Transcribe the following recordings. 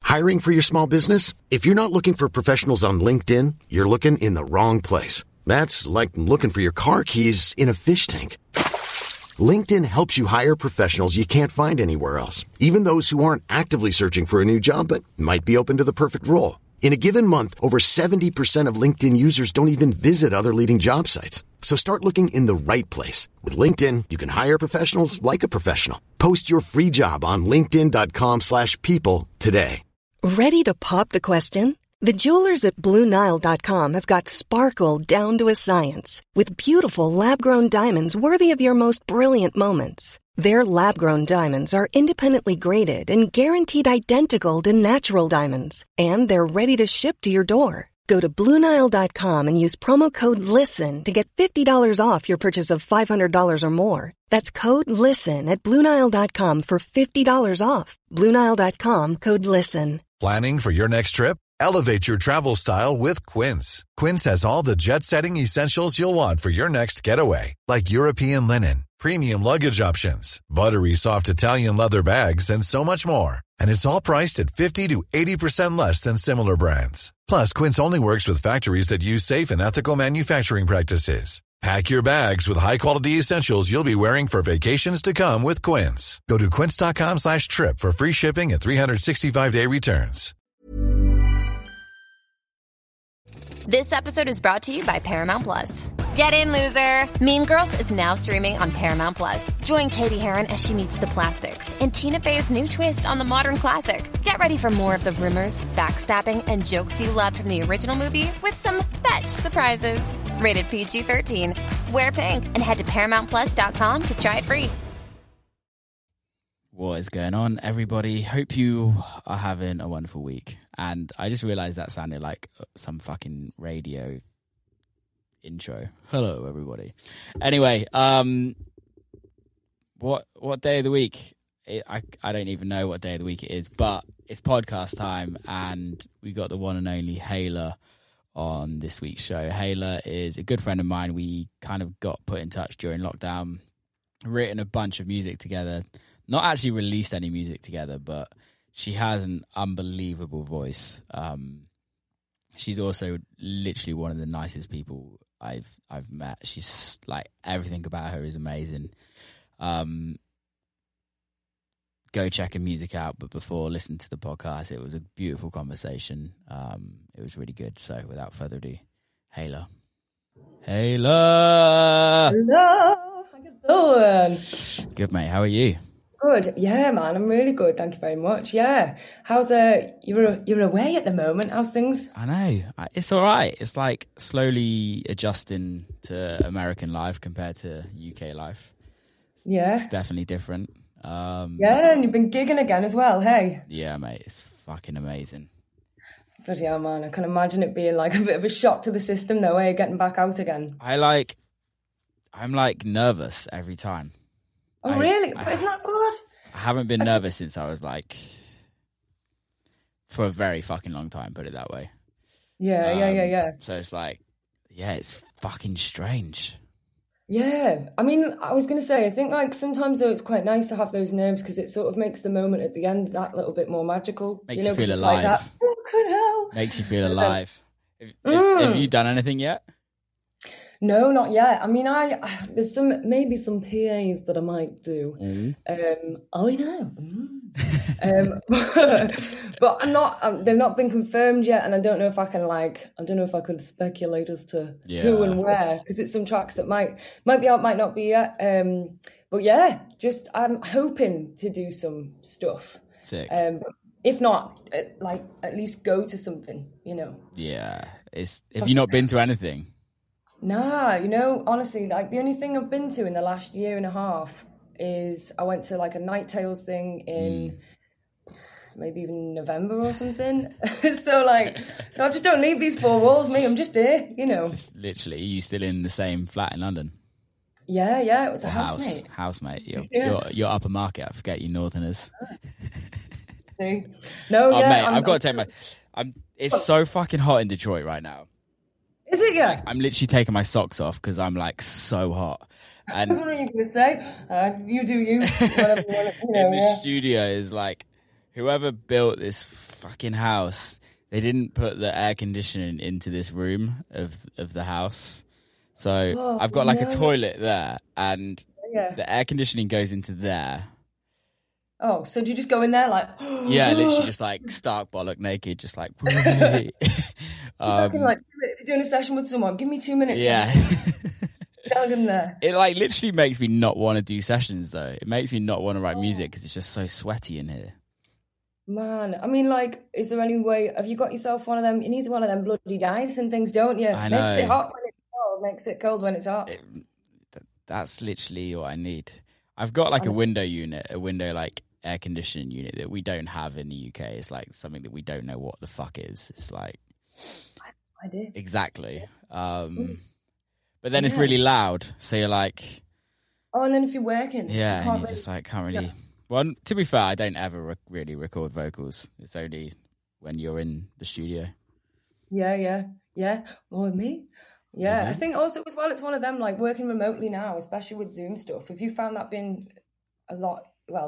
Hiring for your small business? If you're not looking for professionals on LinkedIn, you're looking in the wrong place. That's like looking for your car keys in a fish tank. LinkedIn helps you hire professionals you can't find anywhere else, even those who aren't actively searching for a new job but might be open to the perfect role. In a given month, over 70% of LinkedIn users don't even visit other leading job sites. So start looking in the right place. With LinkedIn, you can hire professionals like a professional. Post your free job on linkedin.com/people today. Ready to pop the question? The jewelers at BlueNile.com have got sparkle down to a science with beautiful lab-grown diamonds worthy of your most brilliant moments. Their lab-grown diamonds are independently graded and guaranteed identical to natural diamonds, and they're ready to ship to your door. Go to BlueNile.com and use promo code LISTEN to get $50 off your purchase of $500 or more. That's code LISTEN at BlueNile.com for $50 off. BlueNile.com, code LISTEN. Planning for your next trip? Elevate your travel style with Quince. Quince has all the jet-setting essentials you'll want for your next getaway, like European linen, premium luggage options, buttery soft Italian leather bags, and so much more. And it's all priced at 50 to 80% less than similar brands. Plus, Quince only works with factories that use safe and ethical manufacturing practices. Pack your bags with high-quality essentials you'll be wearing for vacations to come with Quince. Go to quince.com/trip for free shipping and 365-day returns. This episode is brought to you by Paramount Plus. Get in, loser! Mean Girls is now streaming on Paramount Plus. Join Katie Heron as she meets the plastics in Tina Fey's new twist on the modern classic. Get ready for more of the rumors, backstabbing, and jokes you loved from the original movie with some fetch surprises. Rated PG-13. Wear pink and head to ParamountPlus.com to try it free. What is going on, everybody? Hope you are having a wonderful week. And I just realized that sounded like some fucking radio intro. Hello, everybody. Anyway, what day of the week? I don't even know what day of the week it is, but it's podcast time, and we got the one and only Hayla on this week's show. Hayla is a good friend of mine. We kind of got put in touch during lockdown, written a bunch of music together. Not actually released any music together, but she has an unbelievable voice. She's also literally one of the nicest people I've met. She's like, everything about her is amazing. Go check her music out, but before, listen to the podcast. It was a beautiful conversation. It was really good. So without further ado, Hayla. Hayla! Hello! How you doing? Good, mate. How are you? Good. Yeah, man, I'm really good. Thank you very much. Yeah. How's you're away at the moment. How's things? I know. It's all right. It's like slowly adjusting to American life compared to UK life. Yeah. It's definitely different. Yeah, and you've been gigging again as well, hey? Yeah, mate. It's fucking amazing. Bloody hell, man. I can imagine it being like a bit of a shock to the system though, eh? Getting back out again. I'm like nervous every time. Oh, really? But isn't that good? I haven't been nervous since I was like, for a very fucking long time, put it that way. Yeah. So it's like, yeah, it's fucking strange. Yeah. I mean, I was going to say, I think like sometimes though it's quite nice to have those nerves because it sort of makes the moment at the end that little bit more magical. Makes you feel alive. Like that, fucking hell. Makes you feel alive. Have you done anything yet? No, not yet. I mean, there's maybe some PAs that I might do. I know. But I'm not. They've not been confirmed yet, and I don't know if I could speculate as to who and where, because it's some tracks that might be out, might not be yet. But yeah, just I'm hoping to do some stuff. Sick. If not, at least go to something, you know. Yeah. Have you not been to anything? Nah, honestly, like the only thing I've been to in the last year and a half is I went to like a Night Tales thing in maybe even November or something. So I just don't leave these four walls, me. I'm just here, Just literally, are you still in the same flat in London? Yeah, it was a housemate. Housemate. You're upper market. I forget you Northerners. No, mate, I've got to take it's so fucking hot in Detroit right now. Is it? Yeah. I'm literally taking my socks off because I'm like so hot. And that's what are you going to say? You do you. Whatever, the studio is like whoever built this fucking house, they didn't put the air conditioning into this room of the house. So I've got like a toilet there, and the air conditioning goes into there. Oh, so do you just go in there like... Yeah, literally just like stark bollock naked, just like... like, if you're doing a session with someone, give me 2 minutes. Yeah. Down in there. It like literally makes me not want to do sessions though. It makes me not want to write music because it's just so sweaty in here. Man, I mean, like, is there any way... Have you got yourself one of them... You need one of them bloody Dyson things, don't you? I know. Makes it hot when it's cold, makes it cold when it's hot. That's literally what I need. I've got like a window unit, a window like air conditioning unit that we don't have in the UK. It's like something that we don't know what the fuck is. It's like... I do. Exactly. But then it's really loud, so you're like... Oh, and then if you're working... Yeah, and you just like can't really... Yeah. Well, to be fair, I don't ever really record vocals. It's only when you're in the studio. Yeah. More than me. Yeah, I think also as well, it's one of them, like working remotely now, especially with Zoom stuff. Have you found that being a lot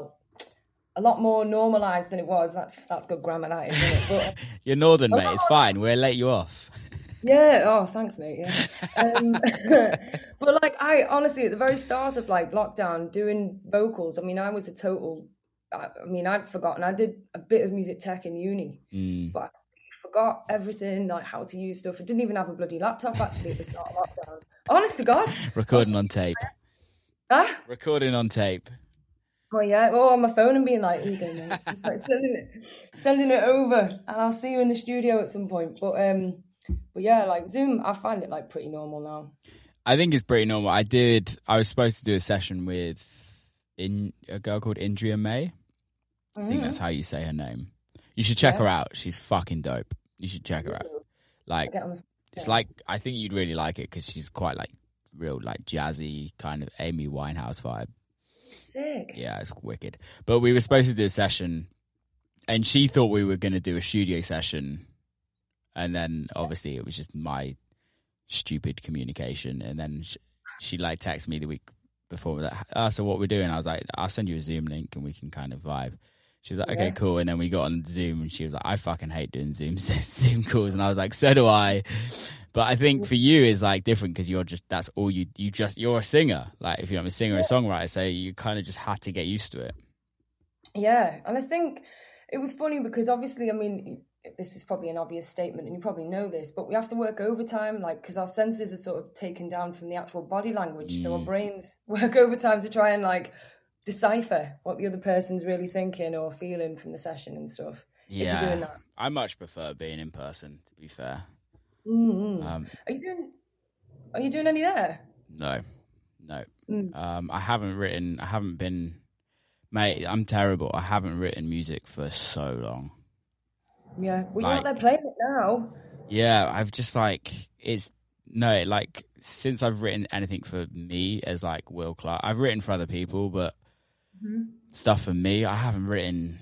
more normalised than it was? That's good grammar, that, isn't it? But, you're northern, mate. It's fine. We'll let you off. Yeah. Oh, thanks, mate. Yeah. But like, I honestly, at the very start of like lockdown, doing vocals, I mean, I was a total. I mean, I'd forgotten. I did a bit of music tech in uni, but I forgot everything, like how to use stuff. I didn't even have a bloody laptop actually at the start of lockdown. Honest to God. Recording on tape. Huh? Recording on tape. Oh yeah, on my phone and being like, here you go, mate. Just like sending it over, and I'll see you in the studio at some point. But yeah, like Zoom, I find it like pretty normal now. I think it's pretty normal. I was supposed to do a session with a girl called Indria May. I think that's how you say her name. You should check her out. She's fucking dope. You should check her out. Like, it's like, I think you'd really like it because she's quite like real like jazzy kind of Amy Winehouse vibe. Sick. Yeah, it's wicked. But we were supposed to do a session, and she thought we were going to do a studio session, and then obviously it was just my stupid communication. And then she like texted me the week before that. So what we're doing? I was like, I'll send you a Zoom link and we can kind of vibe. She was like, okay, cool. And then we got on Zoom, and she was like, I fucking hate doing Zoom calls. And I was like, so do I. But I think for you is like different because you're just, that's all you're a singer. Like if you're a singer or a songwriter, so you kind of just had to get used to it. Yeah. And I think it was funny because obviously, I mean, this is probably an obvious statement and you probably know this, but we have to work overtime, like, because our senses are sort of taken down from the actual body language. So our brains work overtime to try and like decipher what the other person's really thinking or feeling from the session and stuff. Yeah. If you're doing that. I much prefer being in person, to be fair. Mm-hmm. Are you doing any there? No. I haven't been, mate, I'm terrible. I haven't written music for so long. Yeah, well, you're out there playing it now. Yeah, I've just like, since I've written anything for me as like Will Clark, I've written for other people, but stuff for me, I haven't written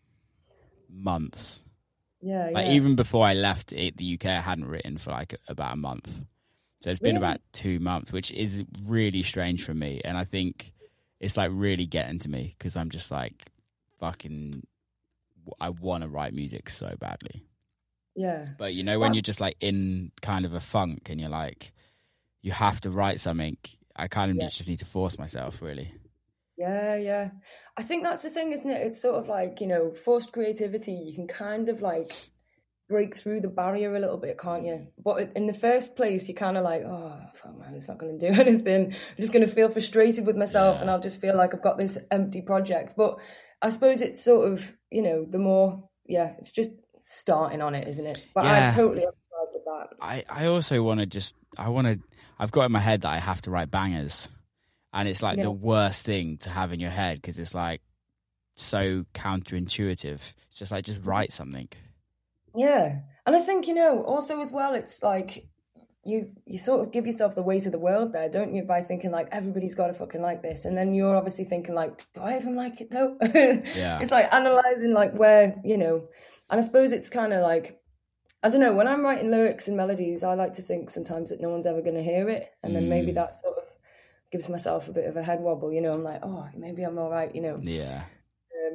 months. Yeah, like even before I left the UK, I hadn't written for like about a month. So it's been about 2 months, which is really strange for me. And I think it's like really getting to me because I'm just like fucking, I want to write music so badly. Yeah. But you know, when you're just like in kind of a funk and you're like, you have to write something, I kind of just need to force myself really. Yeah. I think that's the thing, isn't it? It's sort of like, you know, forced creativity. You can kind of like break through the barrier a little bit, can't you? But in the first place, you're kind of like, oh, fuck, man, it's not going to do anything. I'm just going to feel frustrated with myself and I'll just feel like I've got this empty project. But I suppose it's sort of, you know, the more, it's just starting on it, isn't it? But I totally empathize with that. I also want to I've got in my head that I have to write bangers. And it's like the worst thing to have in your head because it's like so counterintuitive. It's just like, just write something. Yeah. And I think, you know, also as well, it's like you sort of give yourself the weight of the world there, don't you? By thinking like, everybody's got to fucking like this. And then you're obviously thinking like, do I even like it though? Yeah. It's like analysing like where, you know, and I suppose it's kind of like, I don't know, when I'm writing lyrics and melodies, I like to think sometimes that no one's ever going to hear it. And then maybe that sort of gives myself a bit of a head wobble, you know. I'm like, oh, maybe I'm all right, you know. Yeah.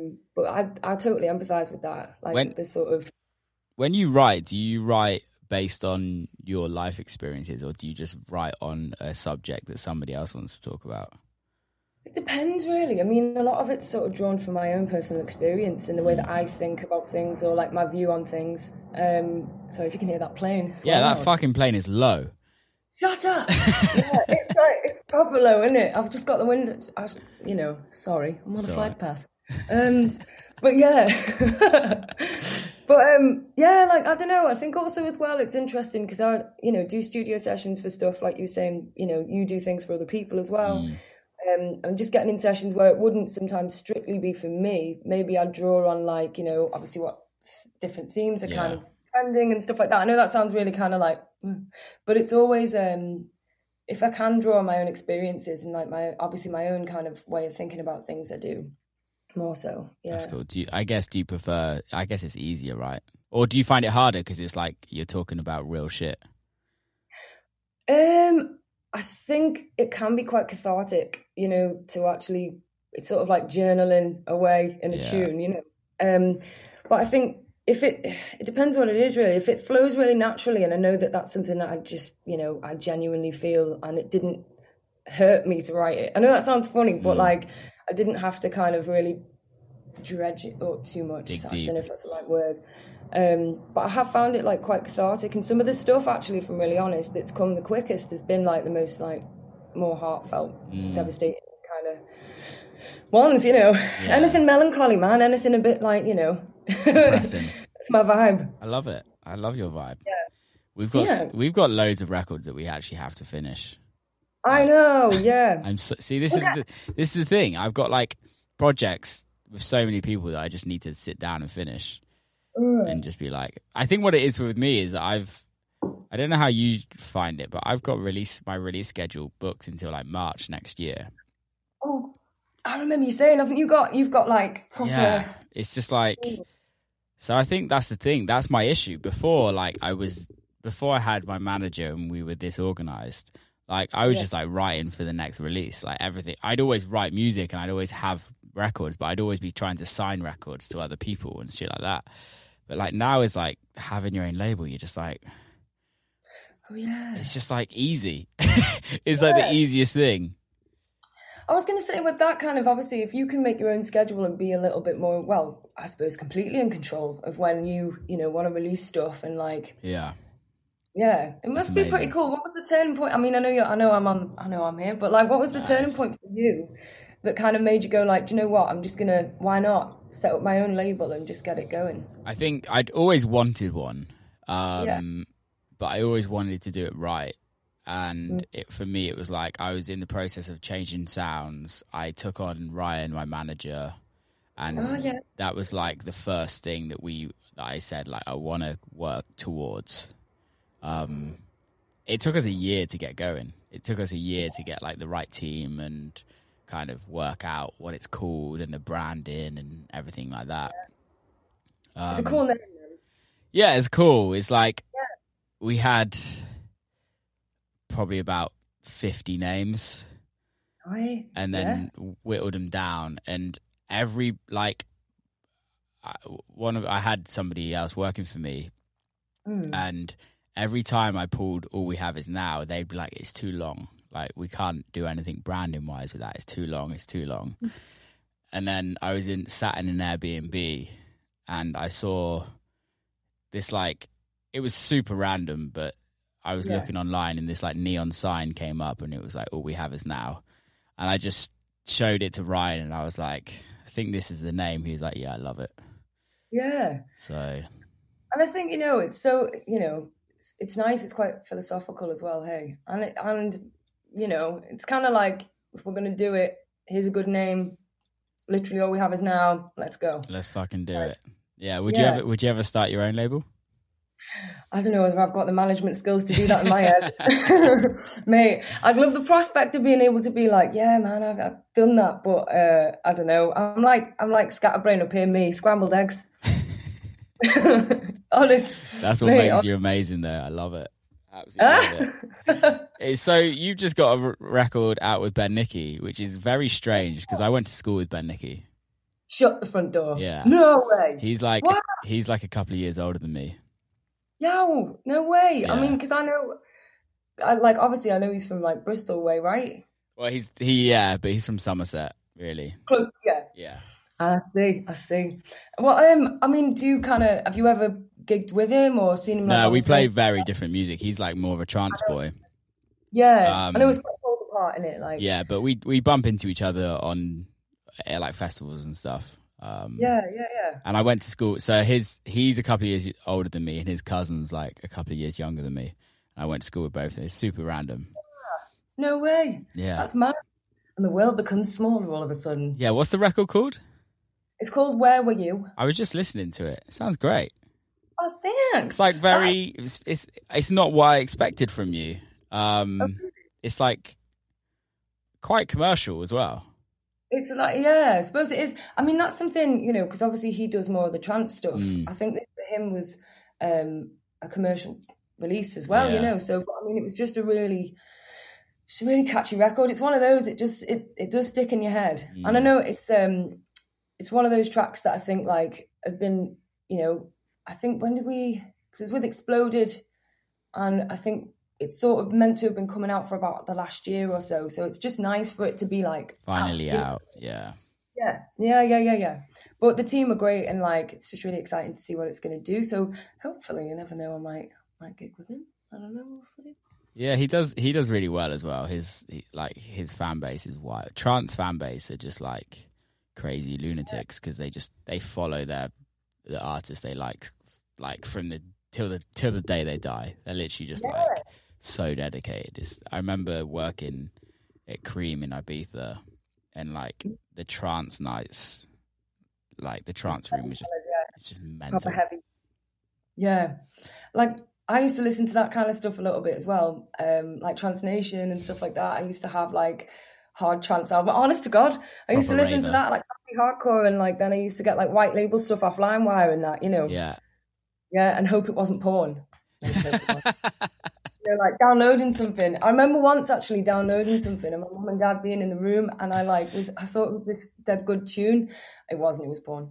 But I totally empathise with that. Like the sort of... When you write, do you write based on your life experiences, or do you just write on a subject that somebody else wants to talk about? It depends, really. I mean, a lot of it's sort of drawn from my own personal experience and the way that I think about things, or like my view on things. Sorry if you can hear that plane. Yeah, that fucking plane is low. Shut up! Yeah, it's proper low, isn't it? I've just got the window. Sorry, I'm on a flight path. But yeah. Yeah, like, I don't know. I think also as well, it's interesting because I, do studio sessions for stuff like you saying, you do things for other people as well. I'm just getting in sessions where it wouldn't sometimes strictly be for me. Maybe I'd draw on like, obviously what different themes are kind of trending and stuff like that. I know that sounds really kind of like, but it's always, if I can draw on my own experiences and like my own kind of way of thinking about things, I do more so. Yeah. That's cool. Do you prefer, I guess it's easier, right? Or do you find it harder because it's like you're talking about real shit? I think it can be quite cathartic, to actually, it's sort of like journaling away in a tune, But I think if it depends what it is really. If it flows really naturally and I know that that's something that I just, I genuinely feel and it didn't hurt me to write it. I know that sounds funny, but like I didn't have to kind of really dredge it up too much. I don't know if that's the right word. But I have found it like quite cathartic, and some of the stuff actually, if I'm really honest, that's come the quickest has been like the most like more heartfelt, devastating kind of ones, Anything melancholy, man, anything a bit like, Depressing. It's my vibe. I love it. I love your vibe. Yeah. We've got loads of records that we actually have to finish. I know, yeah. This is the thing. I've got like projects with so many people that I just need to sit down and finish. And just be like, I think what it is with me is that I don't know how you find it, but I've got my release schedule booked until like March next year. Oh, I remember you saying, haven't you you've got like proper... Yeah, it's just like, so I think that's the thing. That's my issue. Before I had my manager and we were disorganized, like I was just like writing for the next release, like everything. I'd always write music and I'd always have records, but I'd always be trying to sign records to other people and shit like that. But like now is like having your own label. You're just like, oh yeah, it's just like easy. It's like the easiest thing. I was going to say with that kind of, obviously, if you can make your own schedule and be a little bit more, well, I suppose completely in control of when you want to release stuff and like, yeah, it must be pretty cool. What was the turning point? I mean, I know I'm here, but like, what was the turning point for you that kind of made you go like, do you know what? I'm just gonna, why not set up my own label and just get it going? I think I'd always wanted one, but I always wanted to do it right. And for me, it was like I was in the process of changing sounds. I took on Ryan, my manager, and that was like the first thing that I said, like, I want to work towards. It took us a year to get going. It took us a year to get like the right team and kind of work out what it's called and the branding and everything like that. It's a cool name. Yeah, it's cool. It's like we had probably about 50 names and then whittled them down, and every like I had somebody else working for me and every time I pulled All We Have Is Now, they'd be like, it's too long, like we can't do anything branding wise with that, it's too long. And then I was sat in an Airbnb and I saw this, like, it was super random, but I was looking online and this like neon sign came up and it was like, All We Have Is Now. And I just showed it to Ryan and I was like, I think this is the name. He was like, yeah, I love it. Yeah. So. And I think, it's so, it's nice. It's quite philosophical as well. Hey. And it's kind of like, if we're going to do it, here's a good name. Literally all we have is now. Let's go. Let's fucking do it. Yeah. Would you ever start your own label? I don't know whether I've got the management skills to do that in my head. Mate, I'd love the prospect of being able to be like, yeah, man, I've done that. But I don't know. I'm like scatterbrain up here, me, scrambled eggs. Honest. That's what makes you amazing though. I love it. Absolutely love it. So you've just got a record out with Ben Nicky, which is very strange because I went to school with Ben Nicky. Shut the front door. Yeah. No way. He's like What? he's like a couple of years older than me. Yo, no way. Yeah. I mean, because obviously I know he's from like Bristol way, right? Well, but he's from Somerset, really. Close, yeah. Yeah. I see. Well, I mean, have you ever gigged with him or seen him? No, we play very different music. He's like more of a trance boy. Yeah, I know it's quite close apart, isn't it? Like, yeah, but we bump into each other on like festivals and stuff. Yeah. And I went to school, so he's a couple of years older than me, and his cousin's like a couple of years younger than me. I went to school with both. It's super random. No way. Yeah, that's mad. And the world becomes smaller all of a sudden. Yeah, what's the record called? It's called Where Were You? I was just listening to it. It sounds great. Oh, thanks. It's like it's not what I expected from you. It's like quite commercial as well. It's like, yeah, I suppose it is. I mean, that's something, because obviously he does more of the trance stuff. I think that for him was a commercial release as well, So, I mean, it was just a really catchy record. It's one of those, it does stick in your head. And I know it's one of those tracks that I think like have been, I think because it was with Exploded, and I think it's sort of meant to have been coming out for about the last year or so. So it's just nice for it to be like finally out. Yeah. But the team are great, and like it's just really exciting to see what it's going to do. So hopefully, you never know, I might gig with him. I don't know, we'll see. Yeah, he does really well as well. His fan base is wild. Trance fan base are just like crazy lunatics because they follow the artist they like from the till the day they die. They're literally just like so dedicated. I remember working at Cream in Ibiza, and like the trance nights, like the trance room was just mental. Proper heavy. Yeah, like I used to listen to that kind of stuff a little bit as well, like Trance Nation and stuff like that. I used to have like hard trance album. Honest to God, I used to listen to that like hardcore, and like then I used to get like white label stuff off LimeWire and that, Yeah, and hope it wasn't porn. Like downloading something. I remember once actually downloading something and my mum and dad being in the room, and I thought it was this dead good tune. It wasn't, it was porn.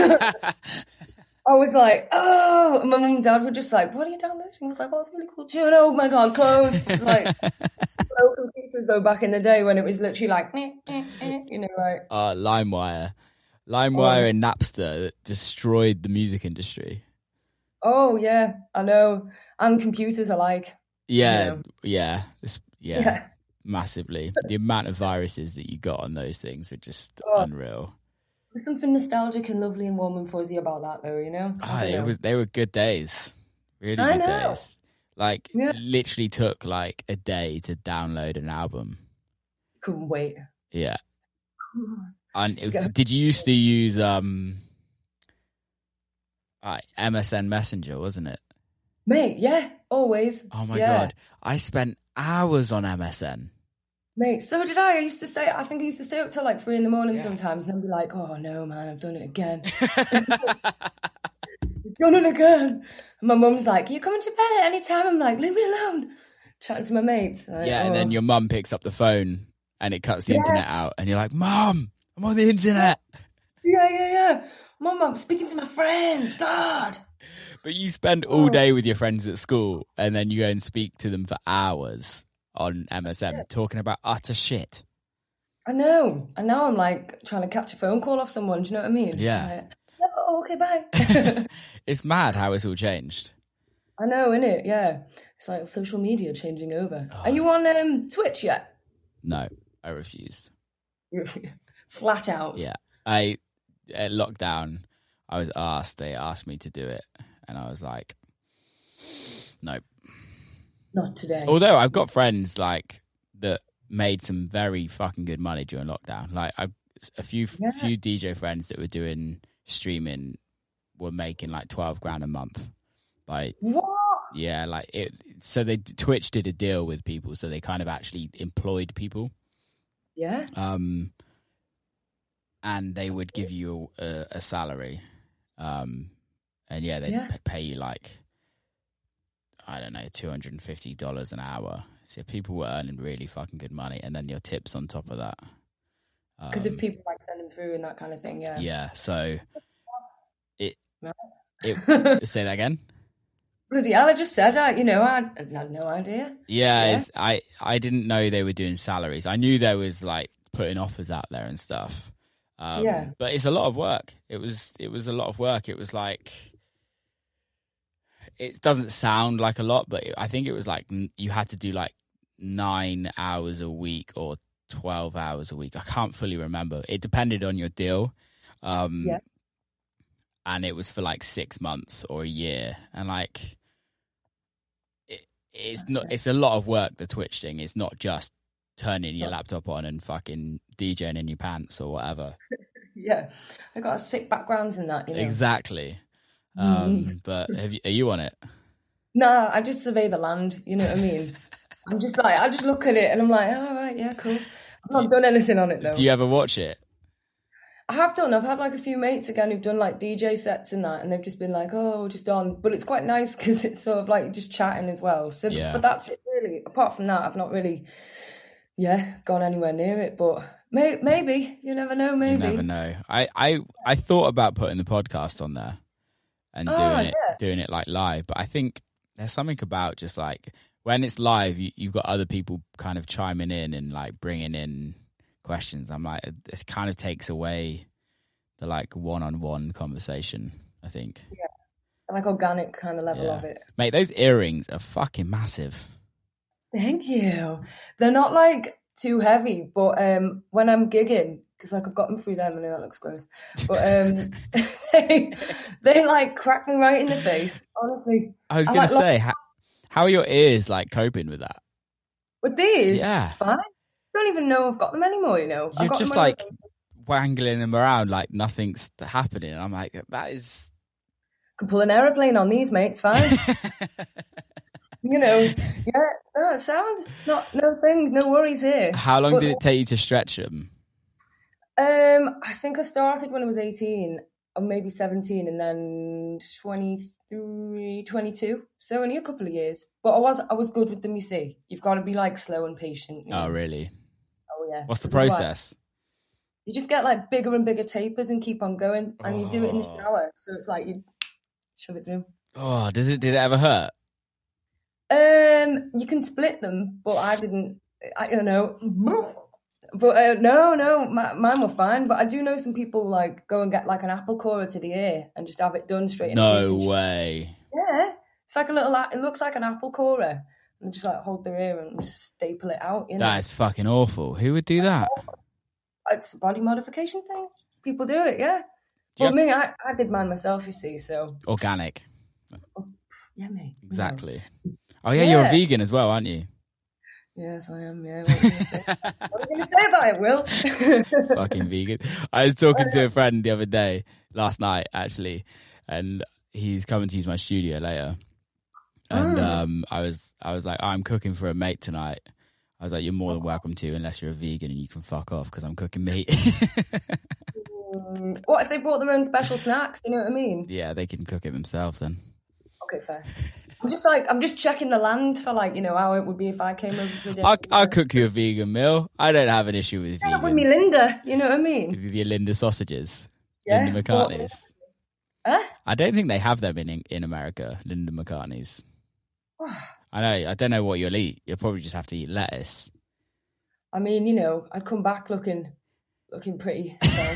I was like, oh, and my mum and dad were just like, what are you downloading? I was like, oh, it's a really cool tune. Oh my God, close. Like, slow computers though back in the day when it was literally like, like. LimeWire and Napster destroyed the music industry. Oh yeah, I know. And computers alike. Yeah, massively. The amount of viruses that you got on those things are just unreal. There's something nostalgic and lovely and warm and fuzzy about that, though. They were good days, really good days. Like, literally took like a day to download an album. Couldn't wait. Yeah. And did you used to use MSN Messenger, wasn't it? Mate, yeah, always. Oh my God. I spent hours on MSN. Mate, so did I. I used to stay up till like 3 a.m. sometimes, and then be like, oh no, man, I've done it again. You've done it again. And my mum's like, you coming to bed at any time? I'm like, leave me alone. Chatting to my mates. Like, and then your mum picks up the phone and it cuts the internet out, and you're like, Mum, I'm on the internet. Yeah. Mum, I'm speaking to my friends. God. But you spend all day with your friends at school, and then you go and speak to them for hours on MSN talking about utter shit. I know. And now I'm like trying to catch a phone call off someone. Do you know what I mean? Yeah. Like, oh, okay, bye. It's mad how it's all changed. I know, innit? Yeah. It's like social media changing over. Are you on Twitch yet? No, I refused. Flat out. Yeah. At lockdown, they asked me to do it, and I was like, nope. Not today. Although I've got friends like that made some very fucking good money during lockdown. Like a few DJ friends that were doing streaming were making like 12 grand a month. Like what? Yeah, like it. So Twitch did a deal with people, so they kind of actually employed people. Yeah. And they would give you a salary, and they'd pay you like, I don't know, $250 an hour. So people were earning really fucking good money, and then your tips on top of that. Because if people like send them through and that kind of thing, yeah. Yeah, so it No. say that again. Bloody hell, I just said I had no idea. Yeah. I didn't know they were doing salaries. I knew there was like putting offers out there and stuff. But it's a lot of work. It was a lot of work. It was like, it doesn't sound like a lot, but I think it was like you had to do like 9 hours a week or 12 hours a week. I can't fully remember. It depended on your deal. And it was for like 6 months or a year. And like, it's a lot of work, the Twitch thing. It's not just turning your laptop on and fucking DJing in your pants or whatever. Yeah. I got a sick background in that, Exactly. But are you on it? No, I just survey the land, you know what I mean? I'm just like, I just look at it and I'm like, all right, yeah, cool. I've not done anything on it though. Do you ever watch it? I have done. I've had like a few mates again who've done like DJ sets and that, and they've just been like, oh, just on. But it's quite nice because it's sort of like just chatting as well. So, But that's it really. Apart from that, I've not really, gone anywhere near it. But maybe, you never know, maybe. You never know. I thought about putting the podcast on there and doing it like live, but I think there's something about just like when it's live, you've got other people kind of chiming in and like bringing in questions. I'm like, it kind of takes away the like one-on-one conversation, I think. Yeah, like organic kind of level of it. Mate, those earrings are fucking massive. Thank you. They're not like too heavy, but when I'm gigging, because like I've got them through them, I know that looks gross, but they like crack me right in the face, honestly. I was going to say, how are your ears like coping with that? With these? Yeah. It's fine. I don't even know I've got them anymore, you know. You're just like wangling them around like nothing's happening. I'm like, that is... I can pull an aeroplane on these, mate, it's fine. You know, no, it sounds, no things, no worries here. How long did it take you to stretch them? I think I started when I was 18 or maybe 17 and then 23, 22. So only a couple of years. But I was good with them, you see. You've got to be like slow and patient. You know? Oh, really? Oh, yeah. What's the process? You just get like bigger and bigger tapers and keep on going. And you do it in the shower. So it's like you shove it through. Oh, did it ever hurt? You can split them, but I didn't. I don't know. But no, mine were fine. But I do know some people like go and get like an apple corer to the ear and just have it done straight in. No way. Yeah, it's like a little. It looks like an apple corer, and just like hold their ear and just staple it out. You know? That is fucking awful. Who would do that? It's a body modification thing. People do it, yeah. Well, me, I did mine myself. You see, so organic. Yeah, mate. Exactly. Oh yeah, you're a vegan as well, aren't you? Yes, I am, yeah. What are you going to say about it, Will? Fucking vegan. I was talking to a friend the other day, last night, actually, and he's coming to use my studio later. And I was like, I'm cooking for a mate tonight. I was like, you're more than welcome to, unless you're a vegan and you can fuck off because I'm cooking meat. What if they brought their own special snacks? You know what I mean? Yeah, they can cook it themselves then. Okay, fair. I'm just checking the land for like, you know, how it would be if I came over for dinner. I'll cook you a vegan meal. I don't have an issue with vegans. With me Linda, you know what I mean? With your Linda sausages. Yeah. Linda McCartney's. Huh? I don't think they have them in America, Linda McCartney's. I don't know what you'll eat. You'll probably just have to eat lettuce. I mean, you know, I'd come back looking pretty. So.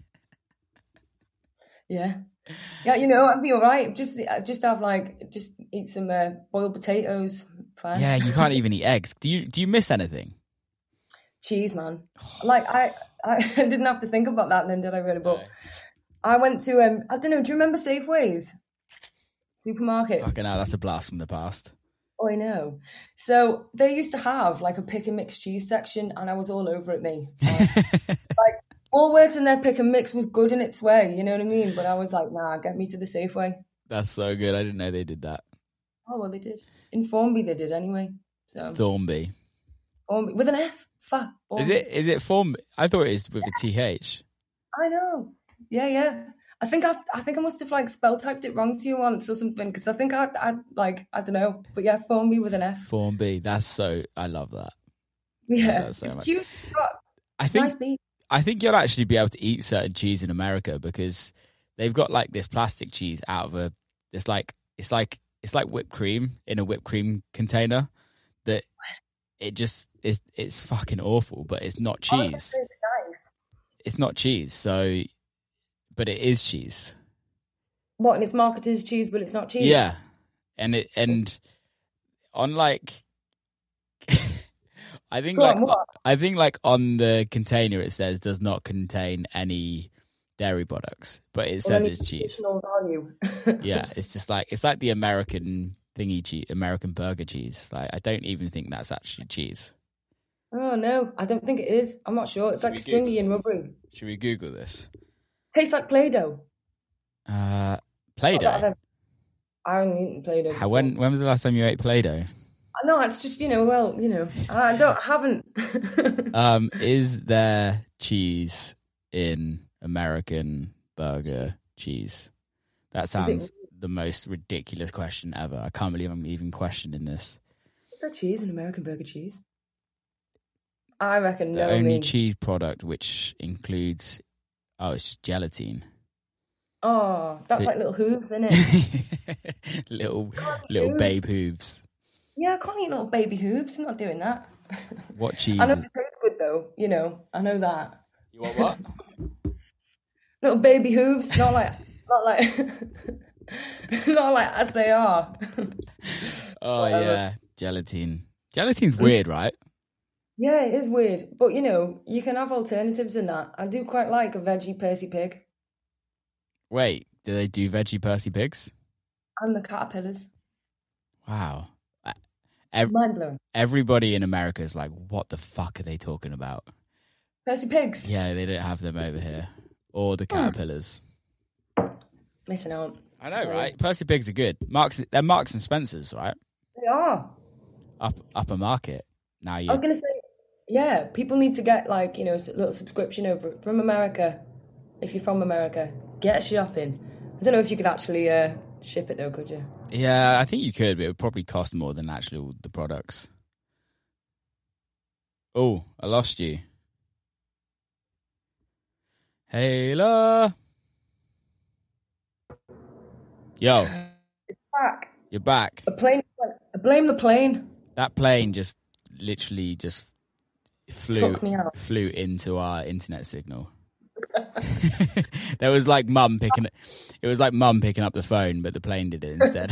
Yeah. Yeah, you know, I'd be all right. Just eat some boiled potatoes. Fine. Yeah, you can't even eat eggs. Do you miss anything? Cheese, man. Like I didn't have to think about that then, did I really? But I went to I don't know. Do you remember Safeways supermarket? Fucking hell, that's a blast from the past. Oh, I know. So they used to have like a pick and mix cheese section, and I was all over it. Me, like. Woolworths and their pick and mix was good in its way, you know what I mean? But I was like, nah, get me to the Safeway. That's so good. I didn't know they did that. Oh, well, they did. In Formby, they did anyway. So Thornby. Formby. With an F. Is it Formby? I thought it was with a TH. I know. Yeah. I think I must have like spell typed it wrong to you once or something, because I think I don't know. But yeah, Formby with an F. Formby. I love that. Yeah. So it's much. cute. I think nice meat. I think you'll actually be able to eat certain cheese in America because they've got like this plastic cheese out of it's like whipped cream in a whipped cream container that it just is. It's fucking awful, but it's not cheese. Oh, nice. It's not cheese, so but it is cheese. What? And it's marketed as cheese, but it's not cheese. Yeah, and on like. I think like on the container it says does not contain any dairy products, but it says it's cheese. Value. Yeah, it's just like it's like the American thingy cheese, American burger cheese. Like I don't even think that's actually cheese. Oh no, I don't think it is. I'm not sure. It's like stringy and rubbery. Should we Google this? Tastes like Play-Doh. Play-Doh. I haven't eaten Play-Doh. When was the last time you ate Play-Doh? No, it's just, I haven't. Is there cheese in American burger cheese? That sounds the most ridiculous question ever. I can't believe I'm even questioning this. Is there cheese in American burger cheese? I reckon the only cheese product which includes, it's just gelatin. Oh, that's like little hooves, isn't it? little babe hooves. Yeah, I can't eat little baby hooves. I'm not doing that. What cheese? I know it tastes good though. I know that. You want what? Little baby hooves, not like as they are. Oh yeah, gelatin. Gelatin's weird, right? Yeah, it is weird, but you can have alternatives in that. I do quite like a veggie Percy pig. Wait, do they do veggie Percy pigs? And the caterpillars. Wow. Mind blowing. Everybody in America is like, what the fuck are they talking about? Percy pigs? Yeah, they don't have them over here. Or the caterpillars. Missing out. I know, right? Percy pigs are good. They're Marks and Spencer's, right? They are. Upper market. Now I was going to say, yeah, people need to get a little subscription over from America. If you're from America, get shopping. I don't know if you could actually ship it though, could you? Yeah, I think you could, but it would probably cost more than actually all the products. Oh, I lost you. Hayla. Yo. It's back. You're back. I blame the plane. That plane just literally flew into our internet signal. There was like mum picking up the phone, but the plane did it instead.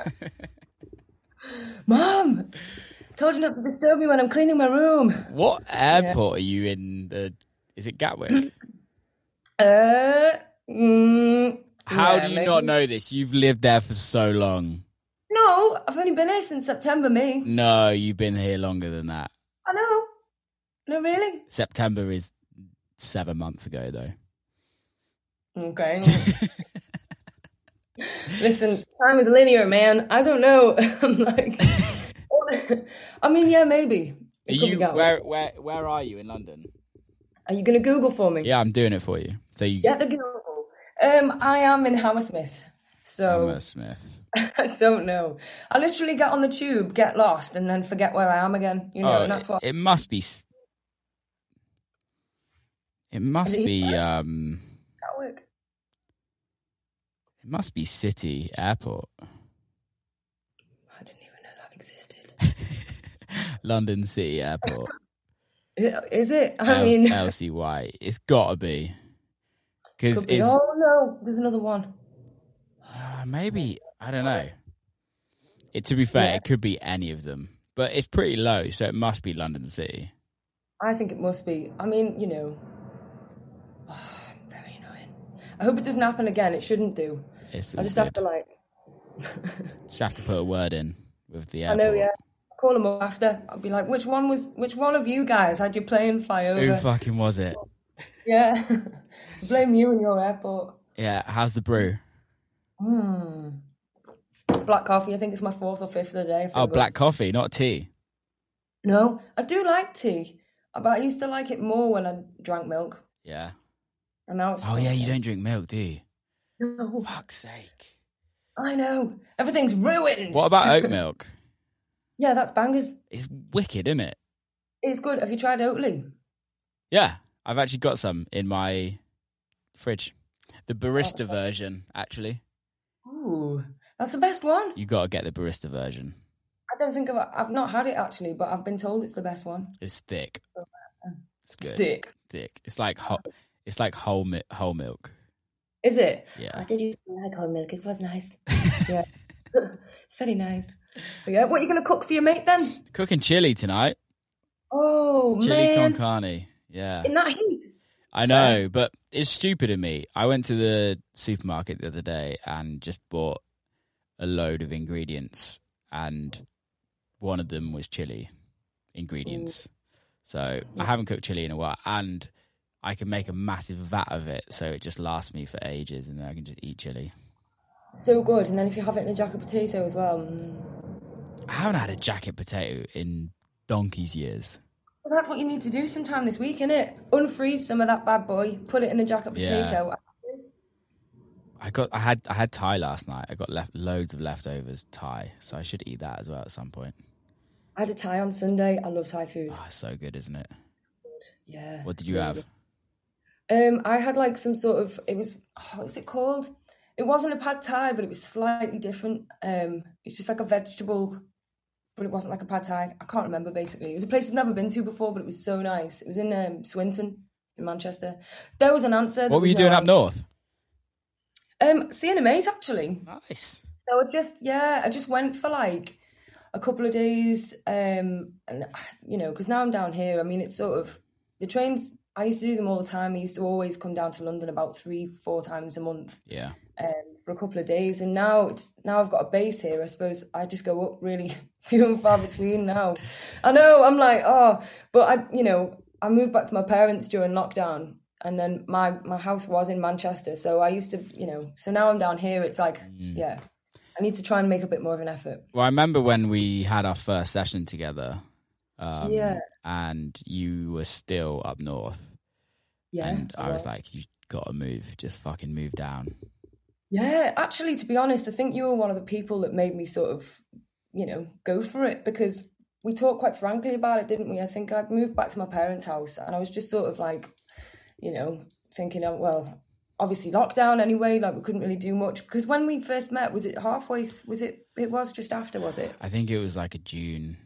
Mum, told you not to disturb me when I'm cleaning my room. What airport are you in? Is it Gatwick? How do you not know this? You've lived there for so long. No, I've only been here since September, me. No, you've been here longer than that. I know. No, really? September is 7 months ago, though. Okay. Listen, time is linear, man. I don't know. I'm like, I mean, yeah, maybe. Where are you in London? Are you going to Google for me? Yeah, I'm doing it for you. So you get the Google. I am in Hammersmith. So Hammersmith. I don't know. I literally get on the tube, get lost, and then forget where I am again. And that's what it must be. It must be. Gatwick. It must be City Airport. I didn't even know that existed. London City Airport. Is it? I mean, LCY. It's got to be. Could be. Oh no, there's another one. Maybe, I don't know. To be fair, it could be any of them, but it's pretty low, so it must be London City. I think it must be. I mean, very annoying. I hope it doesn't happen again. It shouldn't do. I just have to just have to put a word in with the airport. I know, yeah. I'll call them up after. I'll be like, which one of you guys had your plane fly over? Who fucking was it? Yeah. Blame you and your airport. Yeah, how's the brew? Black coffee. I think it's my 4th or 5th of the day. Black coffee, not tea. No, I do like tea, but I used to like it more when I drank milk. Yeah. And now it's you don't drink milk, do you? No. Fuck's sake. I know. Everything's ruined. What about oat milk? Yeah, that's bangers. It's wicked, isn't it? It's good. Have you tried Oatly? Yeah, I've actually got some in my fridge. The barista version, actually. Ooh, that's the best one. You got to get the barista version. I don't think I've not had it actually, but I've been told it's the best one. It's thick. It's good. Thick. It's like whole milk. Is it? Yeah. I did used to like whole milk. It was nice. Yeah. It's very nice. But yeah, what are you going to cook for your mate then? Cooking chili tonight. Oh, chili man. con carne. Yeah. In that heat? I know, but it's stupid of me. I went to the supermarket the other day and just bought a load of ingredients, and one of them was chili ingredients. So I haven't cooked chili in a while, and I can make a massive vat of it, so it just lasts me for ages, and then I can just eat chili. So good. And then if you have it in a jacket potato as well. I haven't had a jacket potato in donkey's years. Well, that's what you need to do sometime this week, innit? Unfreeze some of that bad boy, put it in a jacket potato. Yeah. I had Thai last night. I got loads of leftovers Thai, so I should eat that as well at some point. I had a Thai on Sunday. I love Thai food. Oh, it's so good, isn't it? Yeah. What did you have? I had like some sort of, what was it called? It wasn't a pad Thai, but it was slightly different. It's just like a vegetable, but it wasn't like a pad Thai. I can't remember, basically. It was a place I'd never been to before, but it was so nice. It was in Swinton, in Manchester. There was an answer. What were you doing up north? Seeing a mate, actually. Nice. So I just went for like a couple of days, and, you know, because now I'm down here, I mean, it's sort of, the trains, I used to do them all the time. I used to always come down to London about 3-4 times a month. Yeah. For a couple of days, and now I've got a base here. I suppose I just go up really few and far between now. I know, I'm like, but I moved back to my parents during lockdown, and then my house was in Manchester, so I used to, so now I'm down here. It's like, yeah, I need to try and make a bit more of an effort. Well, I remember when we had our first session together, and you were still up north. Yeah, and I was like, you got to move, just fucking move down. Yeah, actually, to be honest, I think you were one of the people that made me sort of, go for it, because we talked quite frankly about it, didn't we? I think I'd moved back to my parents' house, and I was just sort of like, thinking, well, obviously lockdown anyway, like we couldn't really do much, because when we first met, was it halfway, it was just after, was it? I think it was like a June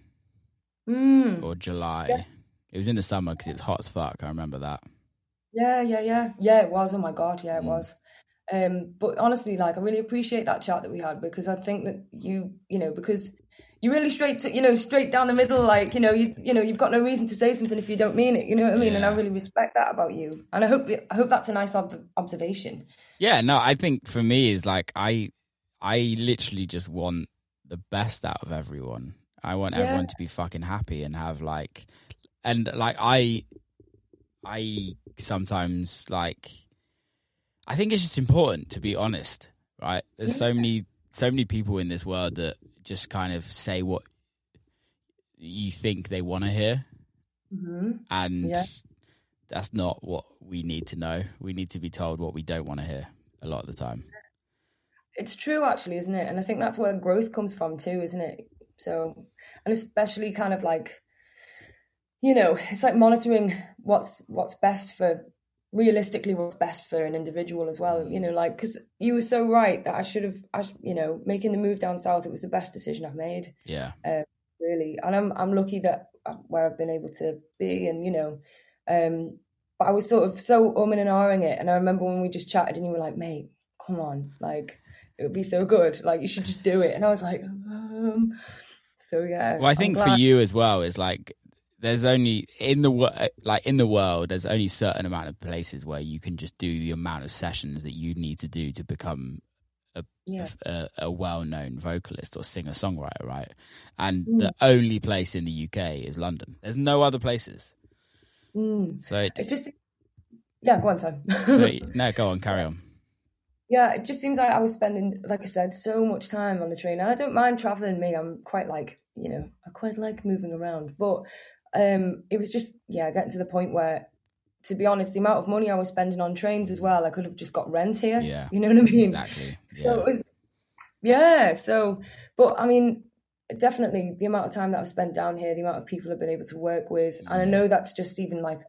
or July. Yeah. It was in the summer because it was hot as fuck, I remember that. Yeah, it was, oh my God, yeah, it was. But honestly, like, I really appreciate that chat that we had, because I think that because you're really straight down the middle, like, you've got no reason to say something if you don't mean it, you know what I mean? Yeah. And I really respect that about you. And I hope that's a nice observation. Yeah, no, I think for me is like, I literally just want the best out of everyone. I want everyone to be fucking happy and have like, and like, I sometimes like, I think it's just important to be honest, right? There's so many people in this world that just kind of say what you think they want to hear. Mm-hmm. And that's not what we need to know. We need to be told what we don't want to hear a lot of the time. It's true, actually, isn't it? And I think that's where growth comes from too, isn't it? So, and especially kind of like, it's like monitoring what's best for, realistically, what's best for an individual as well, like, because you were so right that I should have, making the move down south, it was the best decision I've made. Yeah. Really. And I'm lucky that where I've been able to be, and, but I was sort of so umming and ahhing it. And I remember when we just chatted and you were like, mate, come on, like, it would be so good. Like, you should just do it. And I was like, so yeah. Well, I think for you as well is like, there's only in the world, there's only a certain amount of places where you can just do the amount of sessions that you need to do to become a well-known vocalist or singer-songwriter, right? And the only place in the UK is London. There's no other places. So it just go on, sorry. No, go on, carry on. Yeah, it just seems like I was spending, like I said, so much time on the train. And I don't mind travelling, I'm quite like, I quite like moving around. But it was just, getting to the point where, to be honest, the amount of money I was spending on trains as well, I could have just got rent here. Yeah. You know what I mean? Exactly. Yeah. So it was, but I mean, definitely the amount of time that I've spent down here, the amount of people I've been able to work with. And I know that's just even like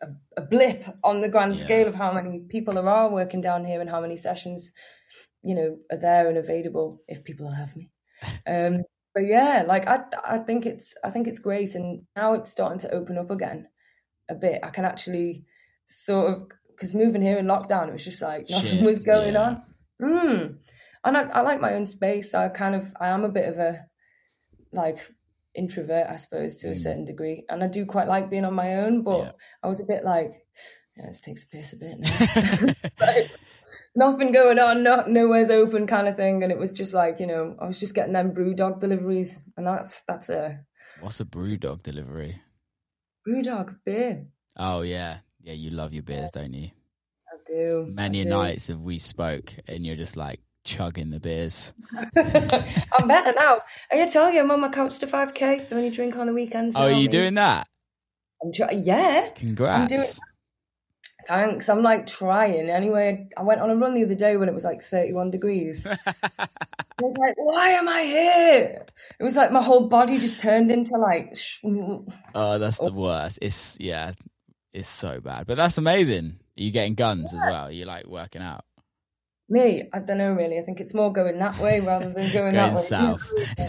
a blip on the grand scale of how many people there are working down here and how many sessions, you know, are there and available if people will have me. But yeah, like I think it's great, and now it's starting to open up again a bit. I can actually sort of, because moving here in lockdown, it was just like nothing was going on. And I like my own space. I am a bit of a like introvert, I suppose, to a certain degree, and I do quite like being on my own. But I was a bit like, let's take a piss a bit now. Like, nothing going on, nowhere's open kind of thing. And it was just like, you know, I was just getting them Brewdog deliveries, and that's a... What's a Brewdog delivery? Brewdog, beer. Oh, yeah. Yeah, you love your beers, don't you? I do. Many nights have we spoke, and you're just like chugging the beers. I'm better now. I tell you, I'm on my couch to 5K. I only drink on the weekends. Oh, are you doing that? Yeah. Congrats. I'm doing... Thanks. I'm like trying. Anyway, I went on a run the other day when it was like 31 degrees. I was like, why am I here? It was like my whole body just turned into like... Oh, that's the worst. It's so bad. But that's amazing. Are you getting guns as well? Are you like working out? Me? I don't know really. I think it's more going that way rather than going that way. South.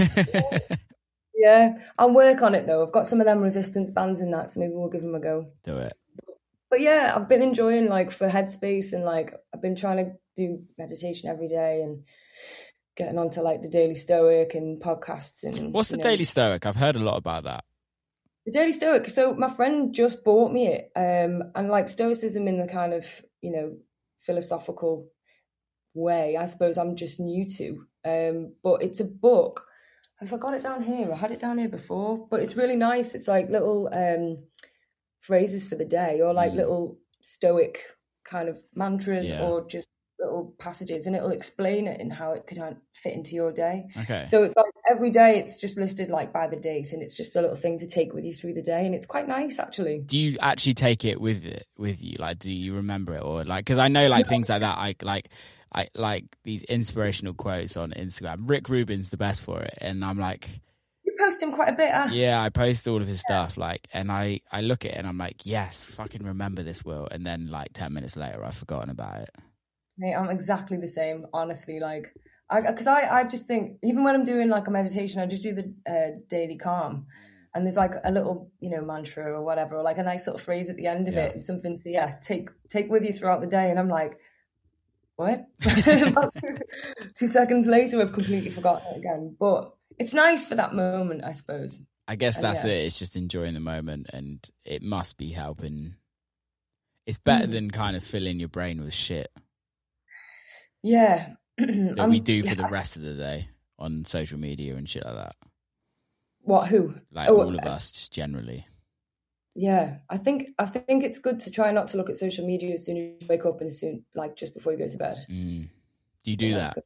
Yeah. I'll work on it though. I've got some of them resistance bands in that, so maybe we'll give them a go. Do it. But yeah, I've been enjoying like for Headspace, and like I've been trying to do meditation every day and getting onto like the Daily Stoic and podcasts. And what's the Daily Stoic? I've heard a lot about that. The Daily Stoic. So my friend just bought me it, and like Stoicism in the kind of, you know, philosophical way, I suppose I'm just new to. But it's a book. Have I got it down here? I had it down here before, but it's really nice. It's like little phrases for the day, or like little Stoic kind of mantras, or just little passages, and it'll explain it and how it could fit into your day. Okay. So it's like every day it's just listed like by the date, and it's just a little thing to take with you through the day, and it's quite nice actually. Do you actually take it with you? Like, do you remember it, or like, because I know like things like that. I like these inspirational quotes on Instagram. Rick Rubin's the best for it, and I'm like, you post him quite a bit. Yeah, I post all of his stuff, like, and I look at it and I'm like, yes, fucking remember this, Will. And then like 10 minutes later, I've forgotten about it. Mate, I'm exactly the same, honestly. Like, because I just think, even when I'm doing like a meditation, I just do the daily calm, and there's like a little, you know, mantra or whatever, or like a nice little phrase at the end of it, and something to take with you throughout the day. And I'm like, what? 2 seconds later, I've completely forgotten it again. But it's nice for that moment, I suppose. I guess that's it. It's just enjoying the moment, and it must be helping. It's better than kind of filling your brain with shit. Yeah. That we do for the rest of the day on social media and shit like that. What? Who? Like all of us, just generally. Yeah, I think it's good to try not to look at social media as soon as you wake up and as soon, like, just before you go to bed. Do you do that?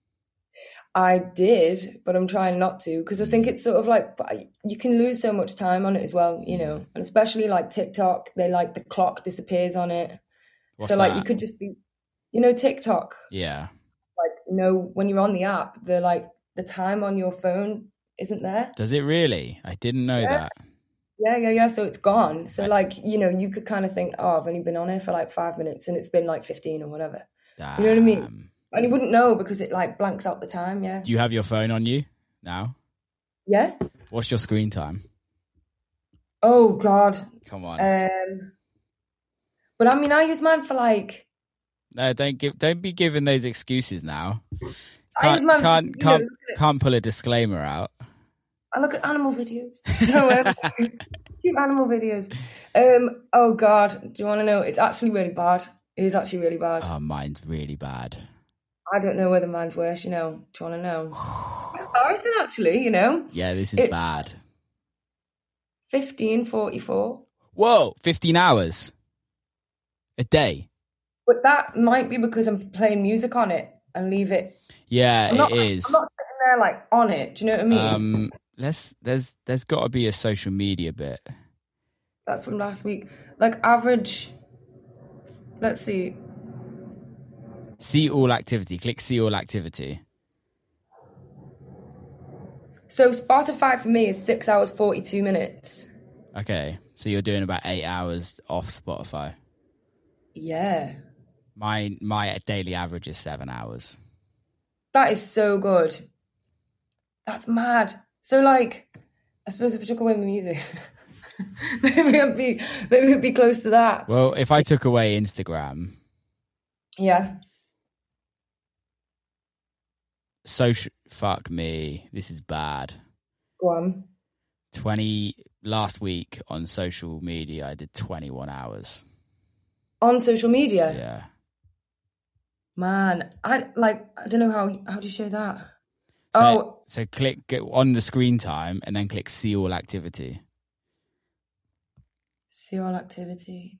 I did, but I'm trying not to, because I think it's sort of like, you can lose so much time on it as well, you know, and especially like TikTok, they like the clock disappears on it. What's so like that? You could just be, you know, TikTok. Yeah. Like, no, when you're on the app, they're like, the time on your phone isn't there. Does it really? I didn't know that. Yeah. So it's gone. So like, you know, you could kind of think, oh, I've only been on here for like 5 minutes and it's been like 15 or whatever. Damn. You know what I mean? And you wouldn't know because it like blanks out the time. Yeah. Do you have your phone on you now? Yeah. What's your screen time? Oh God. Come on. But I mean, I use mine for like. No, don't be giving those excuses now. Can't pull a disclaimer out. I look at animal videos. Cute animal videos. Oh God, do you want to know? It's actually really bad. It is actually really bad. Oh, mine's really bad. I don't know whether mine's worse, you know. Do you want to know? It's embarrassing, actually, you know. Yeah, this is bad. 15:44. Whoa, 15 hours a day. But that might be because I'm playing music on it and leave it. Yeah, it is. I'm not sitting there like on it. Do you know what I mean? There's got to be a social media bit. That's from last week. Like average. Let's see. See all activity. Click see all activity. So Spotify for me is 6 hours 42 minutes. Okay, So you're doing about 8 hours off Spotify. Yeah. My daily average is 7 hours. That is so good. That's mad. So, like, I suppose if I took away my music, maybe it'd be close to that. Well, if I took away Instagram, Yeah. fuck me, this is bad. Go on. Last week on social media, I did 21 hours. On social media? Yeah. Man, I don't know how do you show that? So go on the screen time and then click see all activity. See all activity.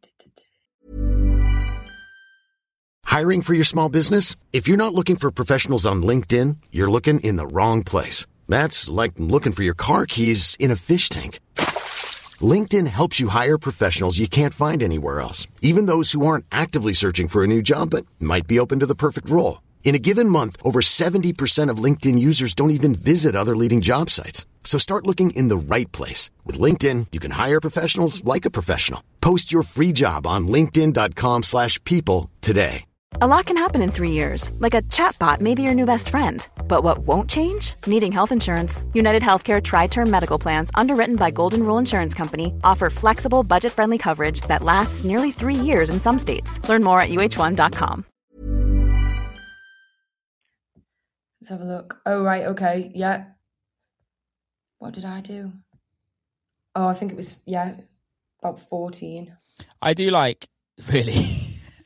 Hiring for your small business? If you're not looking for professionals on LinkedIn, you're looking in the wrong place. That's like looking for your car keys in a fish tank. LinkedIn helps you hire professionals you can't find anywhere else, even those who aren't actively searching for a new job but might be open to the perfect role. In a given month, over 70% of LinkedIn users don't even visit other leading job sites. So start looking in the right place. With LinkedIn, you can hire professionals like a professional. Post your free job on linkedin.com/people today. A lot can happen in 3 years, like a chatbot may be your new best friend. But what won't change? Needing health insurance. United Healthcare Tri-Term Medical Plans, underwritten by Golden Rule Insurance Company, offer flexible, budget-friendly coverage that lasts nearly 3 years in some states. Learn more at uh1.com. Let's have a look. Oh, right, okay, yeah. What did I do? Oh, I think it was, about 14. I do really...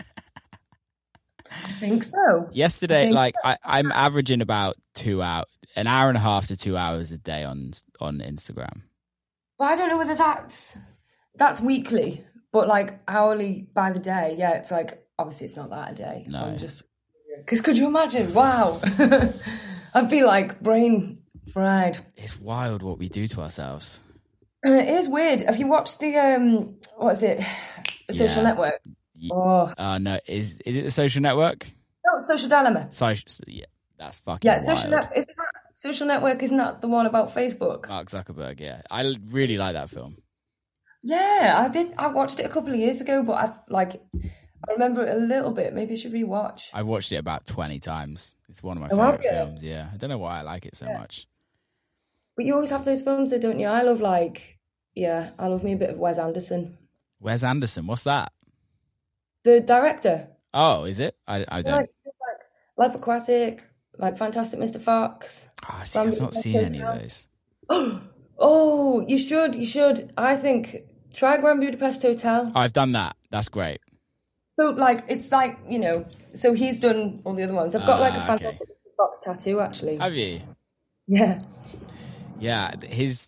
I think so. Yesterday, I'm averaging about 2 hours, an hour and a half to 2 hours a day on Instagram. Well, I don't know whether that's weekly, but hourly by the day. Yeah, it's obviously it's not that a day. No. I'm just, because could you imagine? Wow. I'd be brain fried. It's wild what we do to ourselves. It is weird. Have you watched the, what is it? The Social Network? Oh. No. Is it The Social Network? No, it's Social Dilemma. Yeah, that's fucking wild. Social Network, isn't that the one about Facebook? Mark Zuckerberg, yeah. I really like that film. Yeah, I did. I watched it a couple of years ago, but I remember it a little bit. Maybe I should rewatch. I've watched it about 20 times. It's one of my favourite films, yeah. I don't know why I like it so much. But you always have those films, though, don't you? I love I love me a bit of Wes Anderson. Wes Anderson, what's that? The director. Oh, is it? I don't. Life Aquatic, Fantastic Mr. Fox. Oh, see, I've not seen any of those. Oh, you should. I think, try Grand Budapest Hotel. Oh, I've done that. That's great. So, it's so he's done all the other ones. I've got a Fantastic Mr. Fox tattoo, actually. Have you? Yeah. Yeah, his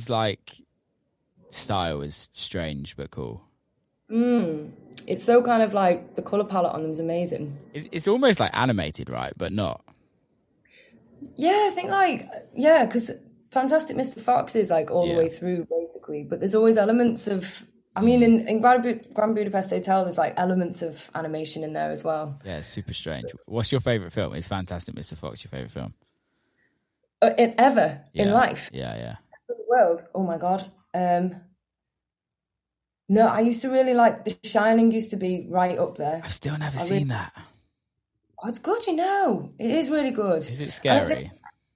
style is strange but cool. It's so kind of the colour palette on them is amazing. It's almost like animated, right? But not. Yeah, I think because Fantastic Mr. Fox is all the way through basically, but there's always elements of. I mean, in Grand Budapest Hotel, there's elements of animation in there as well. Yeah, it's super strange. What's your favourite film? Is Fantastic Mr. Fox your favourite film? In life? Yeah. In the world? Oh my god. No, I used to really The Shining. Used to be right up there. I've still never seen that. Oh, it's good, it is really good. Is it scary?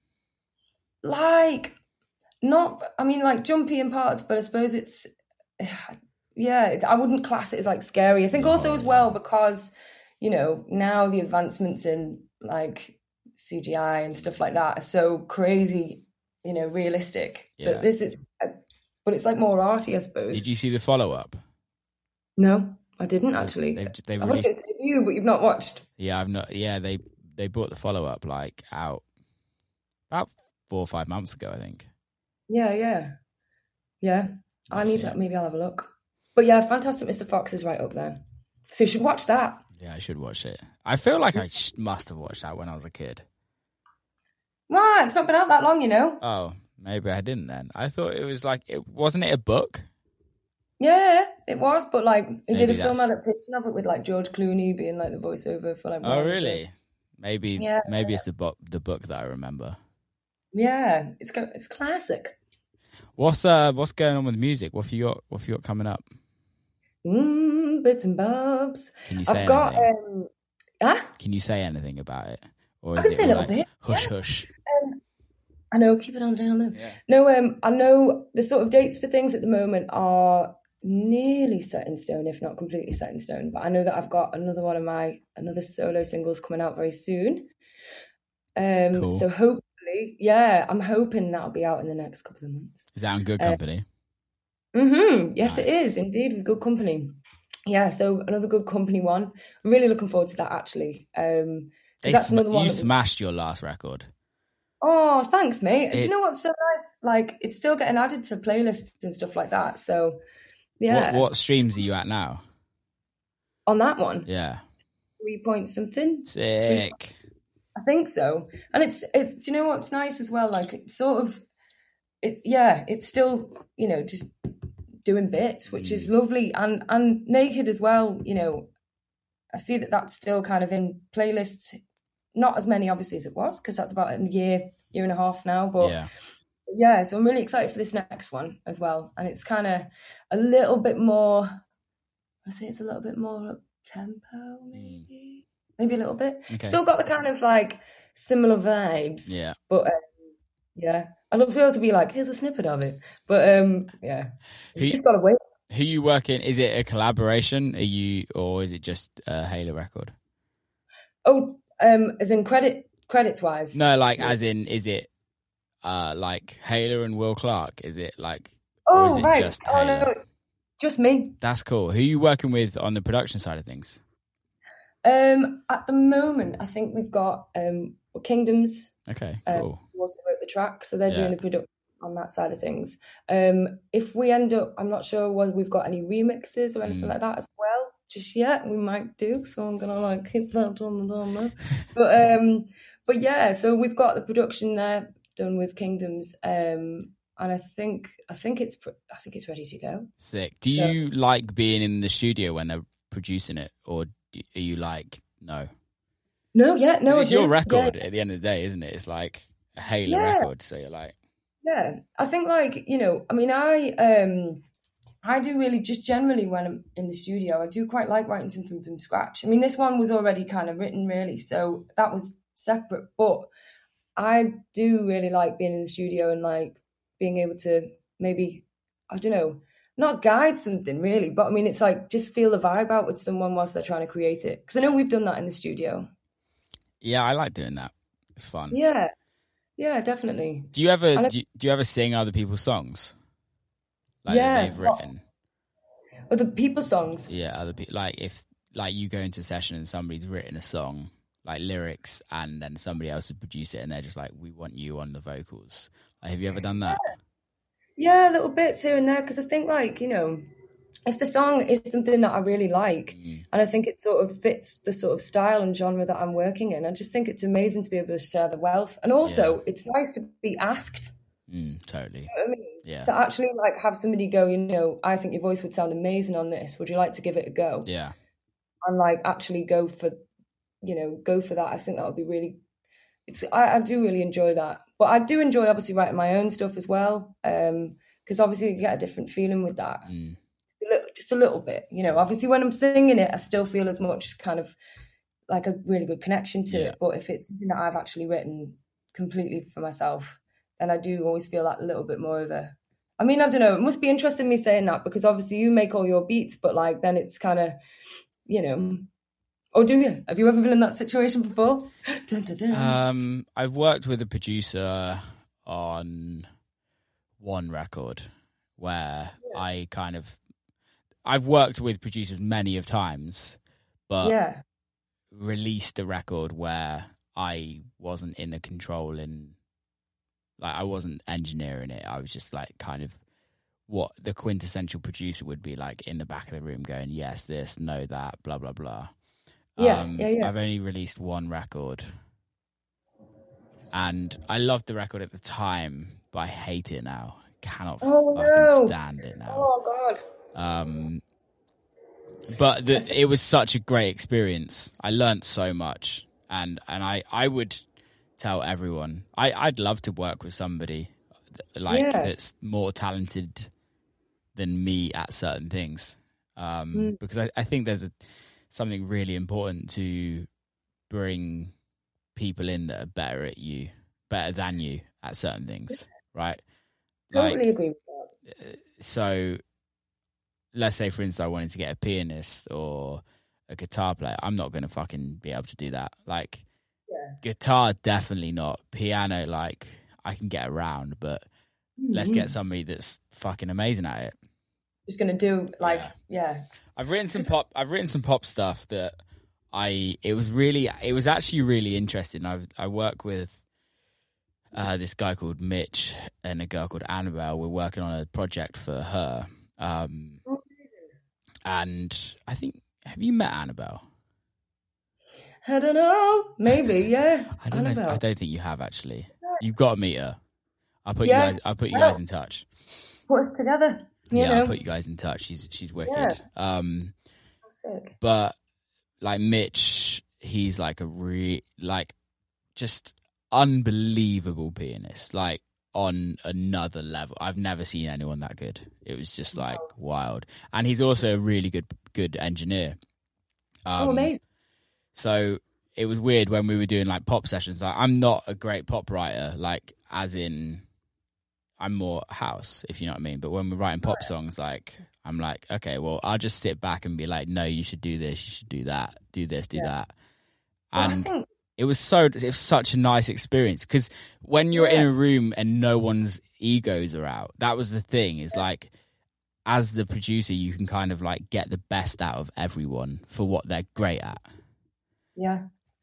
Not. I mean, jumpy in parts, but I suppose it's. Yeah, I wouldn't class it as scary. I think also as well because, now the advancements in CGI and stuff like that are so crazy, realistic. Yeah. But this is. But it's more arty, I suppose. Did you see the follow-up? No, I didn't actually. They've I was going to say you, but you've not watched. Yeah, I've not. Yeah, they brought the follow-up out about 4 or 5 months ago, I think. Yeah. Maybe I'll have a look. But yeah, Fantastic Mr. Fox is right up there. So you should watch that. Yeah, I should watch it. I feel like I must have watched that when I was a kid. Why? It's not been out that long, Oh. Maybe I didn't then. I thought it was wasn't it a book? Yeah, it was, but they did a film adaptation of it with George Clooney being the voiceover for Oh, really? Maybe it's the book that I remember. Yeah, it's classic. What's going on with music? What have you got coming up? Bits and bobs. Can you say I've got anything? Can you say anything about it? Or I is can it say a all little like bit. Hush hush. I know, keep it on down low. Yeah. No, I know the sort of dates for things at the moment are nearly set in stone, if not completely set in stone. But I know that I've got another solo singles coming out very soon. Cool. So hopefully, I'm hoping that'll be out in the next couple of months. Is that on Good Company? Yes, it Nice. is indeed, with Good Company. Yeah, so another Good Company one. I'm really looking forward to that, actually. 'Cause that's another one. You smashed your last record. Oh, thanks, mate. Do you know what's so nice? Like, it's still getting added to playlists and stuff like that. So, yeah. What streams are you at now? On that one, Yeah. 3 point something. Sick. I think so. And do you know what's nice as well? Like, it's sort of, it's still, just doing bits, which is lovely. And Naked as well, I see that that's still kind of in playlists. Not as many, obviously, as it was, because that's about a year and a half now. But yeah, so I'm really excited for this next one as well. And it's kind of a little bit more, I say it's a little bit more up tempo, maybe a little bit. Okay. Still got the kind of like similar vibes. Yeah. But I'd love to be able to be like, here's a snippet of it. But you just got to wait. Who you working? Is it a collaboration? Or is it just a Halo record? Oh, as in credits wise? No, like as in, is it like Halo and Will Clark? Is it like? Oh, or is it right. Just oh Halo? no, just me. That's cool. Who are you working with on the production side of things? At the moment, I think we've got Kingdoms. Okay, cool. Who also wrote the track, so they're doing the production on that side of things. If we end up, I'm not sure whether we've got any remixes or anything like that as well just yet. We might do, so I'm gonna like keep that on the down. But yeah, so we've got the production there done with Kingdoms, and I think it's ready to go. Sick. Do you like being in the studio when they're producing it, or are you like no? No, yeah, no. It's your record at the end of the day, isn't it? It's like a Halo record, so you're like. Yeah, I think like, I mean, I do really just generally when I'm in the studio, I do quite like writing something from scratch. I mean, this one was already kind of written really, so that was separate, but I do really like being in the studio and like being able to maybe, I don't know, not guide something really, but I mean, it's like just feel the vibe out with someone whilst they're trying to create it. Because I know we've done that in the studio. Yeah, I like doing that. It's fun. Yeah, definitely. Do you ever sing other people's songs? Like that they've written. Other people's songs? Yeah, other people. Like if you go into a session and somebody's written a song, like lyrics, and then somebody else has produced it, and they're just like, "We want you on the vocals." Like, have you ever done that? Yeah, little bits here and there. Because I think like if the song is something that I really like, and I think it sort of fits the sort of style and genre that I'm working in, I just think it's amazing to be able to share the wealth. And also, it's nice to be asked. Totally. You know what I mean? Yeah. To actually like have somebody go, I think your voice would sound amazing on this. Would you like to give it a go? Yeah. And like actually go for that. I think that would be really. I do really enjoy that, but I do enjoy obviously writing my own stuff as well. Because obviously you get a different feeling with that. Just a little bit, obviously when I'm singing it, I still feel as much kind of like a really good connection to it. But if it's something that I've actually written completely for myself, then I do always feel that a little bit more of a, I mean, I don't know, it must be interesting me saying that because obviously you make all your beats, but like then it's kind of, or do you? Have you ever been in that situation before? Dun, dun, dun. I've worked with a producer on one record where I've worked with producers many of times, but released a record where I wasn't in the control I wasn't engineering it. I was just like kind of what the quintessential producer would be like in the back of the room going, yes, this, no, that, blah, blah, blah. I've only released one record and I loved the record at the time, but I hate it now. Cannot fucking stand it now. Oh, God. But it was such a great experience. I learned so much, and I would tell everyone I'd love to work with somebody that's more talented than me at certain things. Because I think there's something really important to bring people in that are better than you at certain things, right? Totally agree with that. So let's say, for instance, I wanted to get a pianist or a guitar player. I'm not going to fucking be able to do that. Like, guitar, definitely not. Piano, like, I can get around, but let's get somebody that's fucking amazing at it. Just going to do, like, I've written some pop stuff that it was actually really interesting. I work with this guy called Mitch and a girl called Annabelle. We're working on a project for her. And I think, have you met Annabelle? I don't know. Maybe, yeah. I don't think you have, actually. You've got to meet her. I'll put you guys in touch. Put us together. I'll put you guys in touch. She's wicked. Yeah. Sick. But like Mitch, he's like just unbelievable pianist. Like on another level. I've never seen anyone that good. It was just like wild. And he's also a really good engineer. Amazing. So it was weird when we were doing like pop sessions. Like, I'm not a great pop writer, like as in I'm more house, if you know what I mean. But when we're writing pop songs, like I'm like, okay, well, I'll just sit back and be like, no, you should do this, you should do that, do this, do that. And it was such a nice experience because when you're in a room and no one's egos are out, that was the thing. Is like, as the producer, you can kind of like get the best out of everyone for what they're great at. Yeah.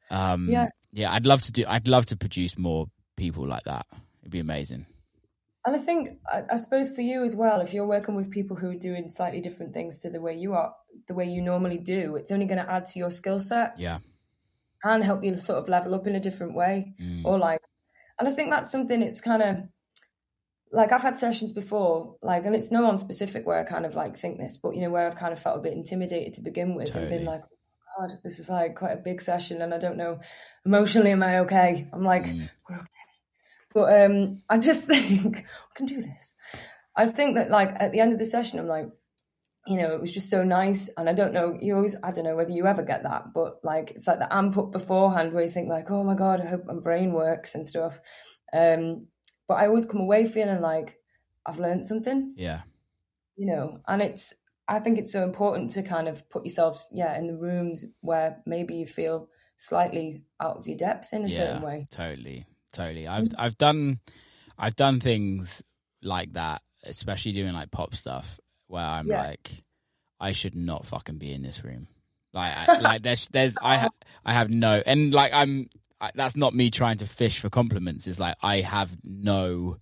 I'd love to produce more people like that. It'd be amazing. And I think, I suppose for you as well, if you're working with people who are doing slightly different things to the way you normally do, it's only going to add to your skill set. Yeah. And help you sort of level up in a different way. And I think that's something, it's kind of like, I've had sessions before, like, and it's no one specific where I kind of like think this, but where I've kind of felt a bit intimidated to begin with and been like, oh, God, this is like quite a big session and I don't know, emotionally, am I okay? I'm like, we're okay. But I just think we can do this. I think that like at the end of the session, I'm like, it was just so nice. And I don't know, I don't know whether you ever get that, but like, it's like the amp up beforehand where you think like, oh my God, I hope my brain works and stuff. But I always come away feeling like I've learned something. Yeah. And I think it's so important to kind of put yourselves, in the rooms where maybe you feel slightly out of your depth in a certain way. Totally. I've done things like that, especially doing like pop stuff, where I'm like, I should not fucking be in this room. Like I have no, and like that's not me trying to fish for compliments. It's like I have no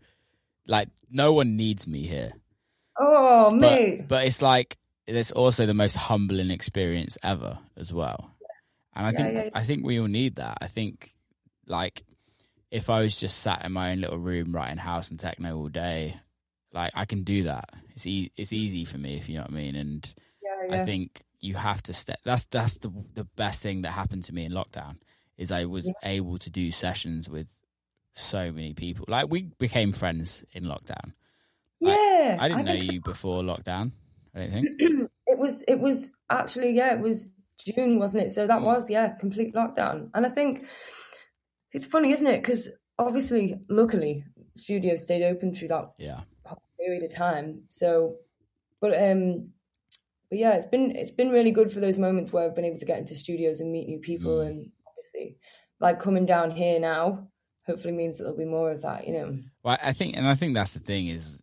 one needs me here. Oh, mate. But it's like it's also the most humbling experience ever as well. And I think we all need that. I think like if I was just sat in my own little room writing house and techno all day, like I can do that. It's easy for me, if you know what I mean. And I think you have to step. That's the best thing that happened to me in lockdown is I was able to do sessions with so many people. Like we became friends in lockdown. Like, I didn't know you before lockdown. I don't think it was actually it was June, wasn't it? So that was complete lockdown. And I think it's funny, isn't it? Because obviously, luckily, studios stayed open through that whole period of time. So, but yeah, it's been really good for those moments where I've been able to get into studios and meet new people, and obviously, like coming down here now, hopefully means that there'll be more of that. Well, I think that's the thing is,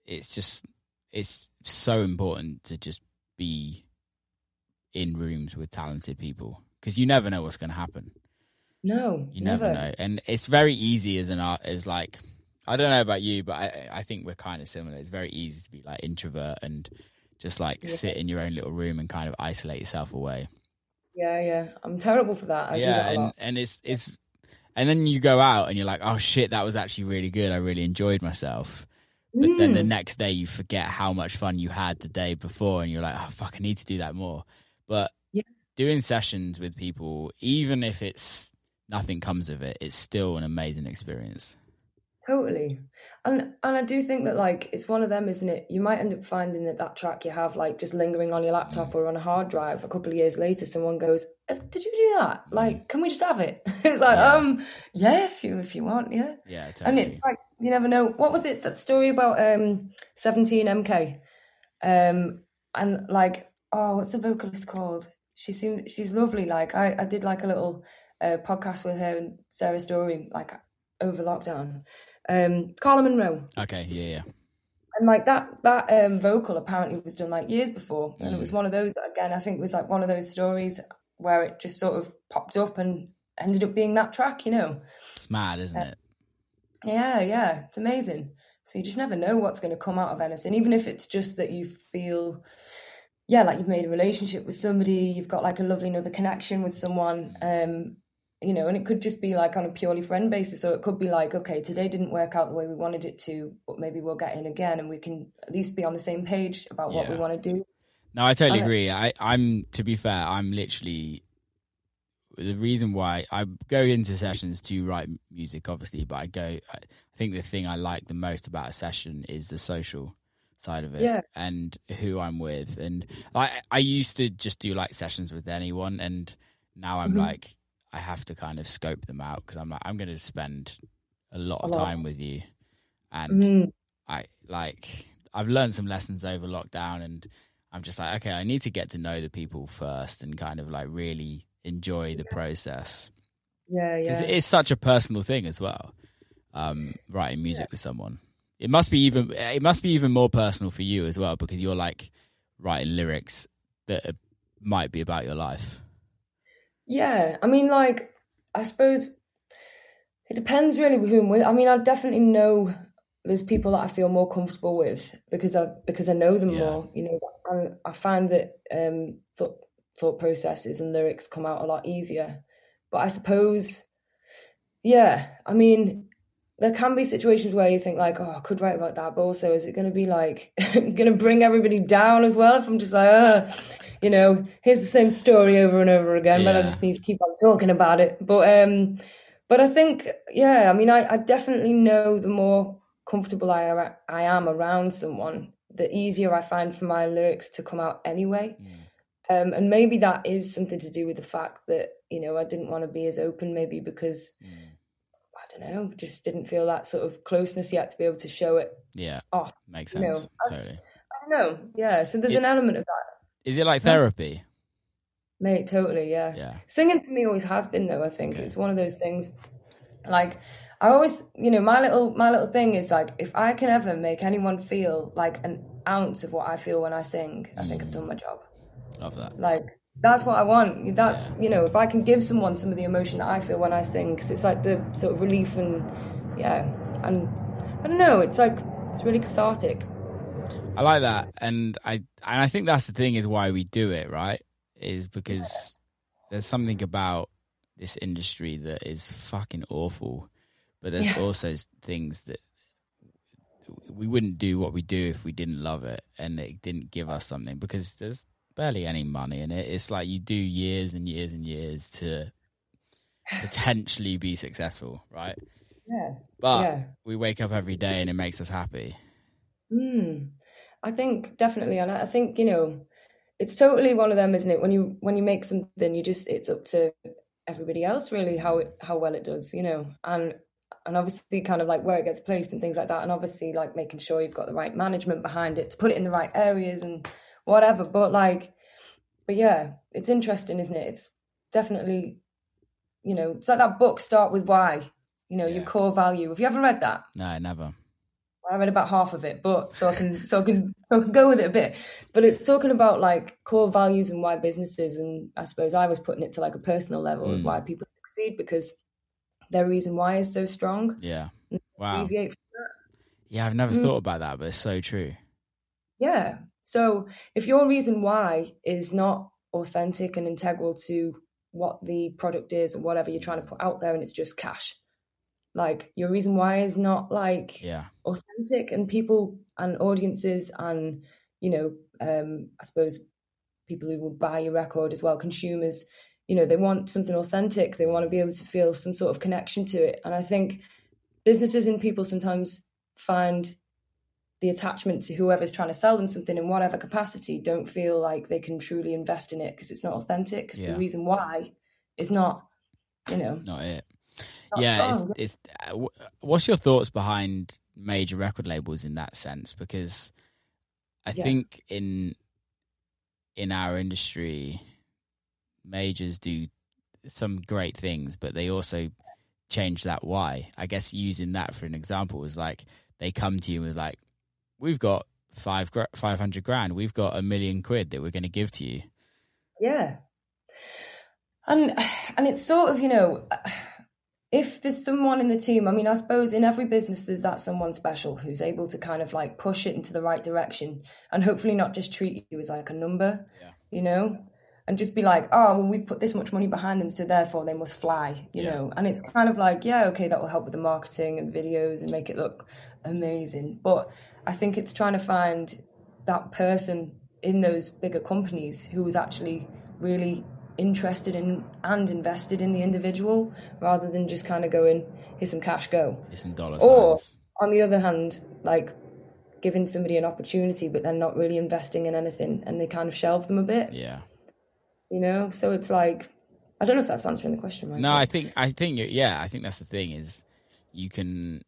it's so important to just be in rooms with talented people because you never know what's going to happen. No, you never know, and it's very easy as an art. As like, I don't know about you, but I think we're kind of similar. It's very easy to be like introvert and just like sit in your own little room and kind of isolate yourself away. Yeah, I'm terrible for that. I do that a lot. And it's and then you go out and you're like, oh shit, that was actually really good. I really enjoyed myself. But then the next day you forget how much fun you had the day before, and you're like, oh fuck, I need to do that more. But doing sessions with people, even if it's nothing comes of it, it's still an amazing experience. Totally. And I do think that, like, it's one of them, isn't it? You might end up finding that track you have, like, just lingering on your laptop or on a hard drive, a couple of years later, someone goes, did you do that? Like, can we just have it? It's like, yeah, if you want, yeah. Yeah, totally. And it's like, you never know. What was it, that story about 17 MK? And like, what's the vocalist called? She's lovely. Like, I did like a little podcast with her and Sarah Story, like, over lockdown. Carla Monroe. Okay, yeah. And like that vocal apparently was done like years before, and it was one of those that, again, I think was like one of those stories where it just sort of popped up and ended up being that track, you know. It's mad, isn't it? Yeah, it's amazing. So you just never know what's going to come out of anything, even if it's just that you feel, like you've made a relationship with somebody, you've got like a lovely another connection with someone, you know, and it could just be like on a purely friend basis, or it could be like, okay, today didn't work out the way we wanted it to, but maybe we'll get in again and we can at least be on the same page about what we want to do. No, I totally agree. I'm, to be fair, I'm literally, the reason why I go into sessions to write music, obviously, but I think the thing I like the most about a session is the social side of it and who I'm with. And I used to just do like sessions with anyone, and now I'm like, I have to kind of scope them out, because I'm like, I'm going to spend a lot of time with you. And I've learned some lessons over lockdown, and I'm just like, okay, I need to get to know the people first and kind of like really enjoy the process. Yeah. Because it is such a personal thing as well, writing music with someone. It must be even more personal for you as well, because you're like writing lyrics that might be about your life. Yeah, I mean, like, I suppose it depends really who I'm with. I mean, I definitely know there's people that I feel more comfortable with because I know them more, you know, and I find that thought processes and lyrics come out a lot easier. But I suppose, I mean, there can be situations where you think like, I could write about that, but also is it going to be like going to bring everybody down as well if I'm just like, you know, here's the same story over and over again, but I just need to keep on talking about it. But I think, I mean, I definitely know the more comfortable I am around someone, the easier I find for my lyrics to come out anyway. And maybe that is something to do with the fact that, you know, I didn't want to be as open, maybe because, I don't know, just didn't feel that sort of closeness yet to be able to show it off. Makes sense, you know? totally. I don't know, so there's an element of that. Is it like therapy? Mate, totally, yeah. Singing for me always has been, though, I think. It's one of those things, like, I always, you know, my little thing is, like, if I can ever make anyone feel like an ounce of what I feel when I sing, I think I've done my job. Love that. Like, that's what I want. That's, you know, if I can give someone some of the emotion that I feel when I sing, because it's like the sort of relief and, and I don't know, it's like, it's really cathartic. I like that, and I think that's the thing, is why we do it, right? Is because there's something about this industry that is fucking awful, but there's also things that we wouldn't do what we do if we didn't love it and it didn't give us something, because there's barely any money in it. It's like you do years and years and years to potentially be successful, right? But we wake up every day and it makes us happy. I think definitely, and I think, you know, it's totally one of them, isn't it? When you make something, it's up to everybody else really how well it does, you know, and obviously kind of like where it gets placed and things like that, and obviously like making sure you've got the right management behind it to put it in the right areas and whatever. But yeah, it's interesting, isn't it? It's definitely, you know, it's like that book, Start With Why, you know, your core value. Have you ever read that? No, never. I read about half of it, but so I can go with it a bit. But it's talking about like core values and why businesses, and I suppose I was putting it to like a personal level of why people succeed, because their reason why is so strong. Yeah. Wow. Deviate from that. Yeah, I've never thought about that, but it's so true. Yeah. So if your reason why is not authentic and integral to what the product is or whatever you're trying to put out there, and it's just cash, like your reason why is not like authentic, and people and audiences and, you know, I suppose people who will buy your record as well, consumers, you know, they want something authentic. They want to be able to feel some sort of connection to it. And I think businesses and people sometimes find the attachment to whoever's trying to sell them something in whatever capacity don't feel like they can truly invest in it because it's not authentic, because the reason why is not, not it. Not strong. It's what's your thoughts behind major record labels in that sense? Because I think in our industry, majors do some great things, but they also change that why. I guess using that for an example is like they come to you with like, we've got 500 grand, we've got £1 million that we're going to give to you. Yeah. And it's sort of, if there's someone in the team, I mean, I suppose in every business there's that someone special who's able to kind of like push it into the right direction and hopefully not just treat you as like a number, and just be like, oh, well, we've put this much money behind them, so therefore they must fly, you know. And it's kind of like, okay, that will help with the marketing and videos and make it look amazing. But I think it's trying to find that person in those bigger companies who is actually really interested in and invested in the individual, rather than just kind of going, here's some cash, go. Here's some dollar or signs. On the other hand, like giving somebody an opportunity but then not really investing in anything, and they kind of shelve them a bit. So it's like, I don't know if that's answering the question right. No, I think I think that's the thing, is you can,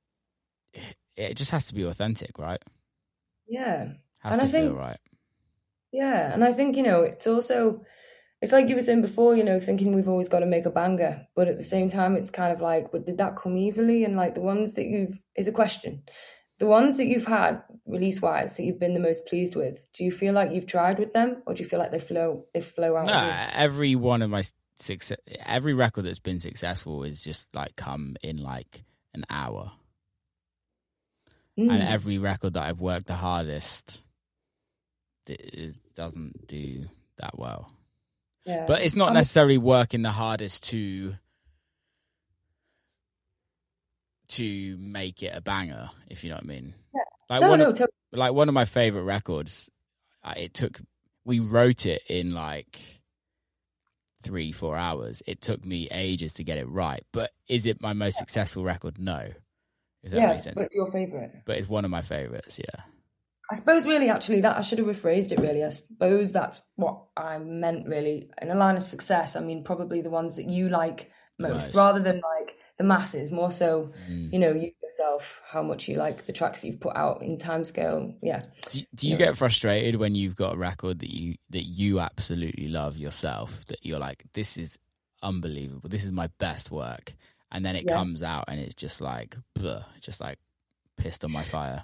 it just has to be authentic, right? Has to feel right. And I think, it's also, it's like you were saying before, thinking we've always got to make a banger, but at the same time, it's kind of like, but did that come easily? And like the ones that is a question. The ones that you've had release-wise that you've been the most pleased with, do you feel like you've tried with them, or do you feel like they flow out? No, every one of my every record that's been successful is just like come in like an hour. And every record that I've worked the hardest, it doesn't do that well. Yeah. But it's not necessarily working the hardest to make it a banger, if you know what I mean. Yeah. Like one of my favorite records, we wrote it in like 3-4 hours. It took me ages to get it right. But is it my most successful record? No. If that makes sense. But it's your favorite. But it's one of my favorites, yeah. I suppose really, actually, that I should have rephrased it really. I suppose that's what I meant really. In a line of success, I mean, probably the ones that you like most, rather than like the masses, more so, you yourself, how much you like the tracks that you've put out in timescale. Yeah. Do you get frustrated when you've got a record that you absolutely love yourself, that you're like, this is unbelievable, this is my best work, and then it comes out and it's just like, just like pissed on my fire?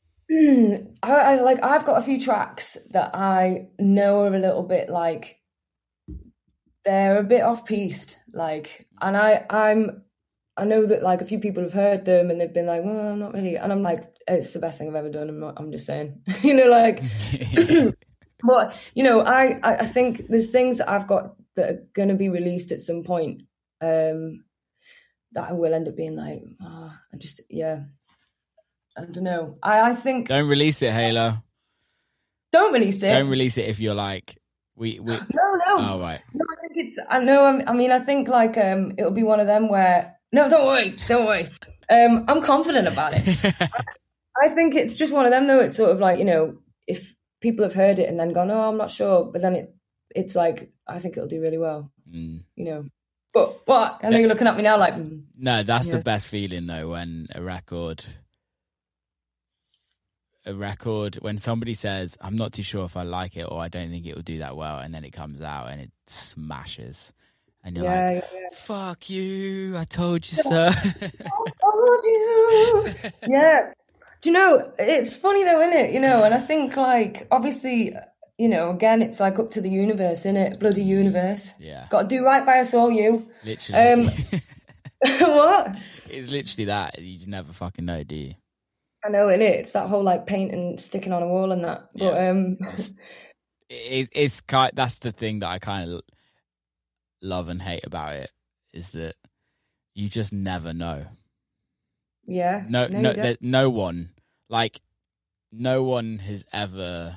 I've got a few tracks that I know are a little bit like, they're a bit off-piste, like, and I know that like a few people have heard them and they've been like, well, I'm not really, and I'm like, it's the best thing I've ever done. I'm just saying, but I think there's things that I've got that are going to be released at some point that I will end up being like, I don't know. I think, don't release it, Halo. Don't release it. Don't release it if you're like, we. No. Oh, right. No, I think it's. I know. I mean, I think like it'll be one of them where. No, don't worry. I'm confident about it. I think it's just one of them though. It's sort of like, if people have heard it and then gone, oh, I'm not sure, but then it's like, I think it'll do really well. But what? I know you're looking at me now like. No, that's the best feeling though, when a record, when somebody says, I'm not too sure if I like it, or I don't think it will do that well, and then it comes out and it smashes, and you're like, fuck you, I told you so. I told you. Yeah. Do you know, it's funny though, isn't it? And I think like, obviously, again, it's like up to the universe, innit? Bloody universe. Yeah. Got to do right by us all, you. Literally. What? It's literally that. You just never fucking know, do you? I know, innit? It's that whole like paint and sticking on a wall and that. But it's that's the thing that I kind of love and hate about it, is that you just never know. Yeah. No one has ever.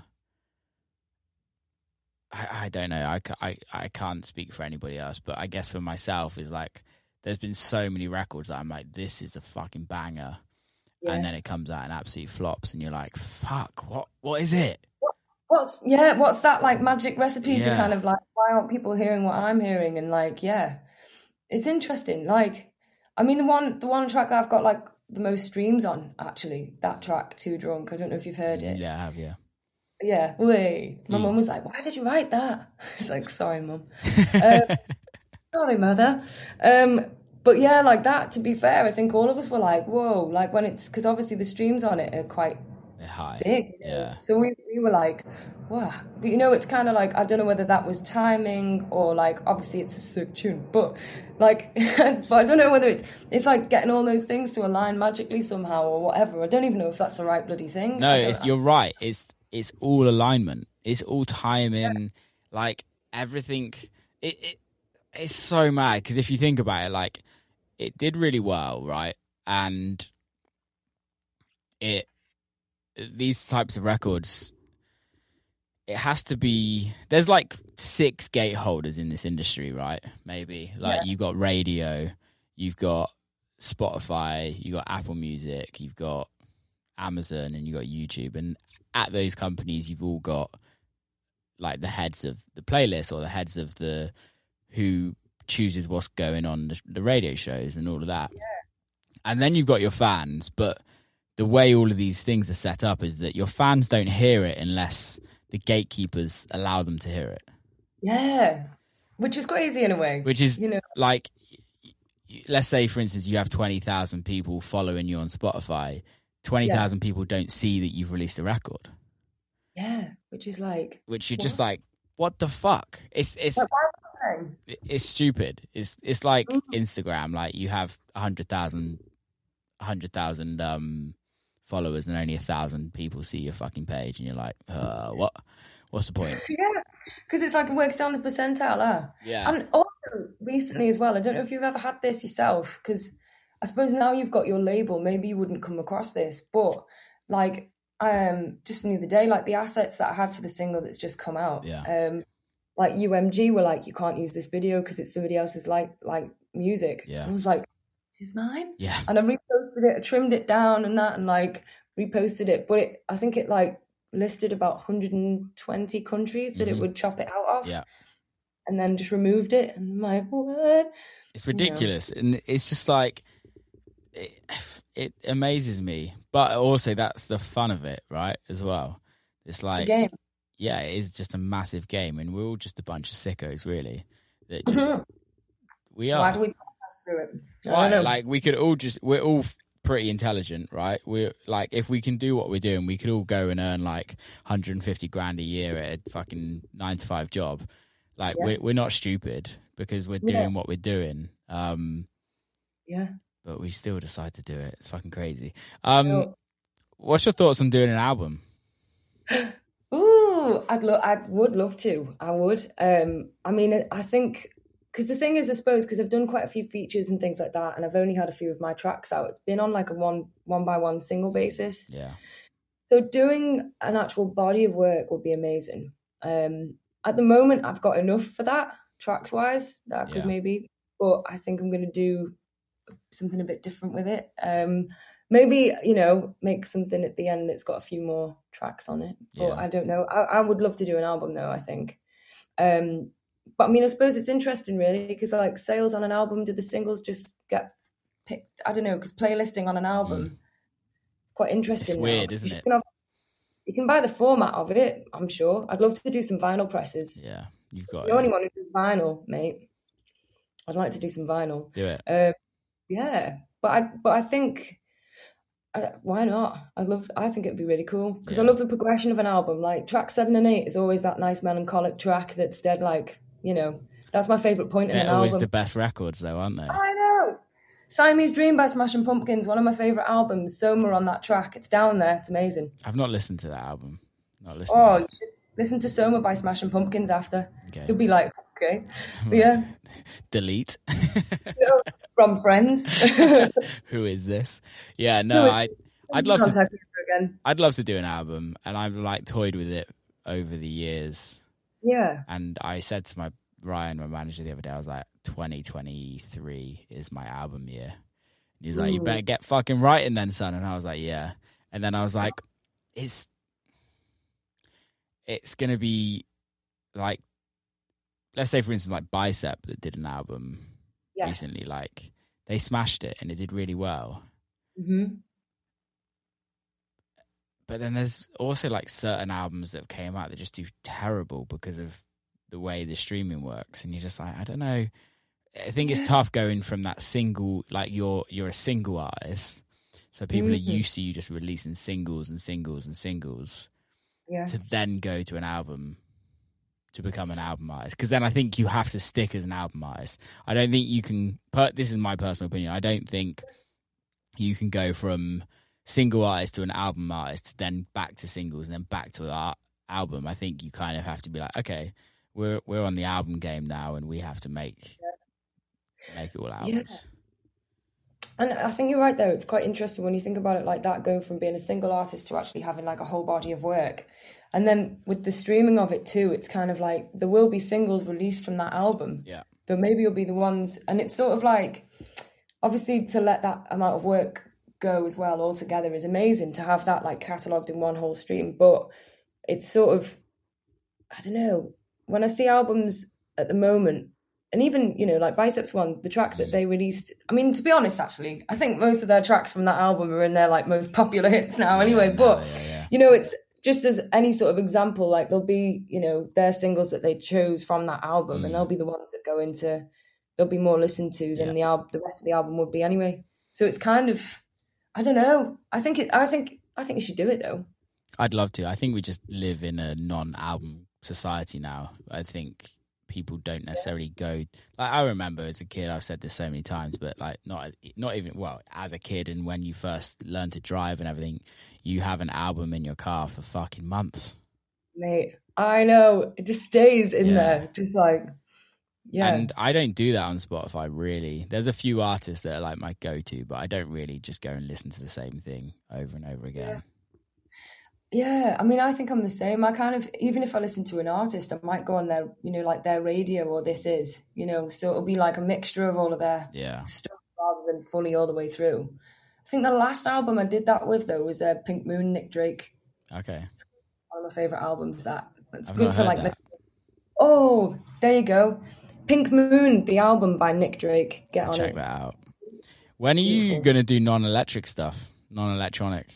I don't know. I can't speak for anybody else, but I guess for myself is like, there's been so many records that I'm like, this is a fucking banger. Yeah. And then it comes out and absolutely flops, and you're like, fuck, what is it? What's that like magic recipe to kind of like, why aren't people hearing what I'm hearing? And like, yeah, it's interesting. Like, I mean, the one track that I've got like the most streams on, actually, that track, Too Drunk. I don't know if you've heard it. Yeah, I have, yeah. Yeah, way. My mum was like, why did you write that? It's like, sorry, mum. Sorry, mother. But yeah, like that, to be fair, I think all of us were like, whoa, like when it's, because obviously the streams on it are quite high. big. You know? Yeah. So we were like, wow. But it's kind of like, I don't know whether that was timing or like, obviously it's a sick tune, but like, but I don't know whether it's like getting all those things to align magically somehow or whatever. I don't even know if that's the right bloody thing. No, you're right. It's all alignment. It's all timing, like everything. It's so mad because if you think about it, like it did really well, right? And these types of records, it has to be. There's like 6 gateholders in this industry, right? Maybe like you've got radio, you've got Spotify, you've got Apple Music, you've got Amazon, and you've got YouTube, and at those companies, you've all got like the heads of the playlist or the heads of the who chooses what's going on the radio shows and all of that. Yeah. And then you've got your fans, but the way all of these things are set up is that your fans don't hear it unless the gatekeepers allow them to hear it. Yeah, which is crazy in a way. Which is, like, let's say, for instance, you have 20,000 people following you on Spotify. 20,000 people don't see that you've released a record. Yeah, which you're just like, what the fuck? It's stupid. It's like Instagram. Like you have 100,000 followers and only 1,000 people see your fucking page, and you're like, what? What's the point? Yeah, because it's like it works down the percentile. Yeah. And also recently as well, I don't know if you've ever had this yourself, because I suppose now you've got your label, maybe you wouldn't come across this, but like just from the other day, like the assets that I had for the single that's just come out, like UMG were like, you can't use this video because it's somebody else's like music. Yeah. And I was like, is mine? Yeah. And I reposted it, I trimmed it down and that, and like reposted it, but I think it like listed about 120 countries that it would chop it out of. Yeah. And then just removed it, and I'm like, what? It's ridiculous. And it's just like, it amazes me, but also that's the fun of it, right? As well, it's like, game. Yeah, it is just a massive game, and we're all just a bunch of sickos, really. That just we are. Why do we pass through it? Right, like we're all pretty intelligent, right? We're like, if we can do what we're doing, we could all go and earn like 150 grand a year at a fucking 9-to-5 job. Like we're not stupid because we're doing what we're doing. But we still decide to do it. It's fucking crazy. What's your thoughts on doing an album? Ooh, I would love to. I would. I mean, I think, because the thing is, I suppose, because I've done quite a few features and things like that, and I've only had a few of my tracks out. It's been on like a one by one single basis. Yeah. So doing an actual body of work would be amazing. At the moment, I've got enough for that, tracks wise, that I could maybe, but I think I'm going to do something a bit different with it. Maybe, make something at the end that's got a few more tracks on it. But I don't know. I would love to do an album though, I think. But I mean, I suppose it's interesting really, because like sales on an album, do the singles just get picked? I don't know, because playlisting on an album, it's quite interesting. It's weird, isn't it? You can buy the format of it, I'm sure. I'd love to do some vinyl presses. Yeah, you've got the only one who does vinyl, mate. I'd like to do some vinyl. Do it. Yeah, but I think why not? I think it'd be really cool, because I love the progression of an album. Like track 7 and 8 is always that nice melancholic track that's dead, like, that's my favourite point in an album. They're always the best records though, aren't they? I know. Siamese Dream by Smashing Pumpkins, one of my favourite albums. Soma on that track, it's down there, it's amazing. I've not listened to that album. You should listen to Soma by Smashing Pumpkins after. Okay. You'll be like, okay. But yeah. Delete. From Friends. Who is this? Yeah, no, I'd love to again. I'd love to do an album, and I've like toyed with it over the years. Yeah. And I said to Ryan, my manager, the other day. I was like, 2023 is my album year. And he was like, you better get fucking writing then, son. And I was like, yeah. And then I was like, it's going to be like, let's say, for instance, like Bicep that did an album recently. Like, they smashed it and it did really well. Mm-hmm. But then there's also like certain albums that came out that just do terrible because of the way the streaming works. And you're just like, I don't know. I think it's tough going from that single, like you're a single artist. So people are used to you just releasing singles and singles and singles to then go to an album to become an album artist. Because then I think you have to stick as an album artist. I don't think you can, this is my personal opinion, I don't think you can go from single artist to an album artist, then back to singles and then back to an album. I think you kind of have to be like, okay, we're on the album game now and we have to make it all albums. Yeah. And I think you're right there. It's quite interesting when you think about it like that, going from being a single artist to actually having like a whole body of work. And then with the streaming of it too, it's kind of like there will be singles released from that album. Yeah. But maybe you'll be the ones, and it's sort of like, obviously to let that amount of work go as well altogether is amazing, to have that like catalogued in one whole stream. But it's sort of, I don't know, when I see albums at the moment, and even, you know, like Biceps one, the track that they released, I mean, to be honest, actually, I think most of their tracks from that album are in their like most popular hits now anyway. You know, it's just as any sort of example, like there'll be, you know, their singles that they chose from that album and they'll be the ones that go into, they'll be more listened to than the rest of the album would be anyway. So it's kind of, I don't know. I think you should do it though. I'd love to. I think we just live in a non-album society now. I think people don't necessarily go, like, I remember as a kid, I've said this so many times, but like not even, well, as a kid and when you first learn to drive and everything, you have an album in your car for fucking months. Mate, I know. It just stays in there. Just like, And I don't do that on Spotify, really. There's a few artists that are like my go-to, but I don't really just go and listen to the same thing over and over again. Yeah, I mean, I think I'm the same. I kind of, even if I listen to an artist, I might go on their, you know, like their radio or This Is, you know, so it'll be like a mixture of all of their stuff rather than fully all the way through. I think the last album I did that with, though, was Pink Moon, Nick Drake. Okay. It's one of my favourite albums, that. It's good to like listen. Oh, there you go. Pink Moon, the album by Nick Drake. Get on it. Check that out. When are you going to do non-electric stuff? Non-electronic?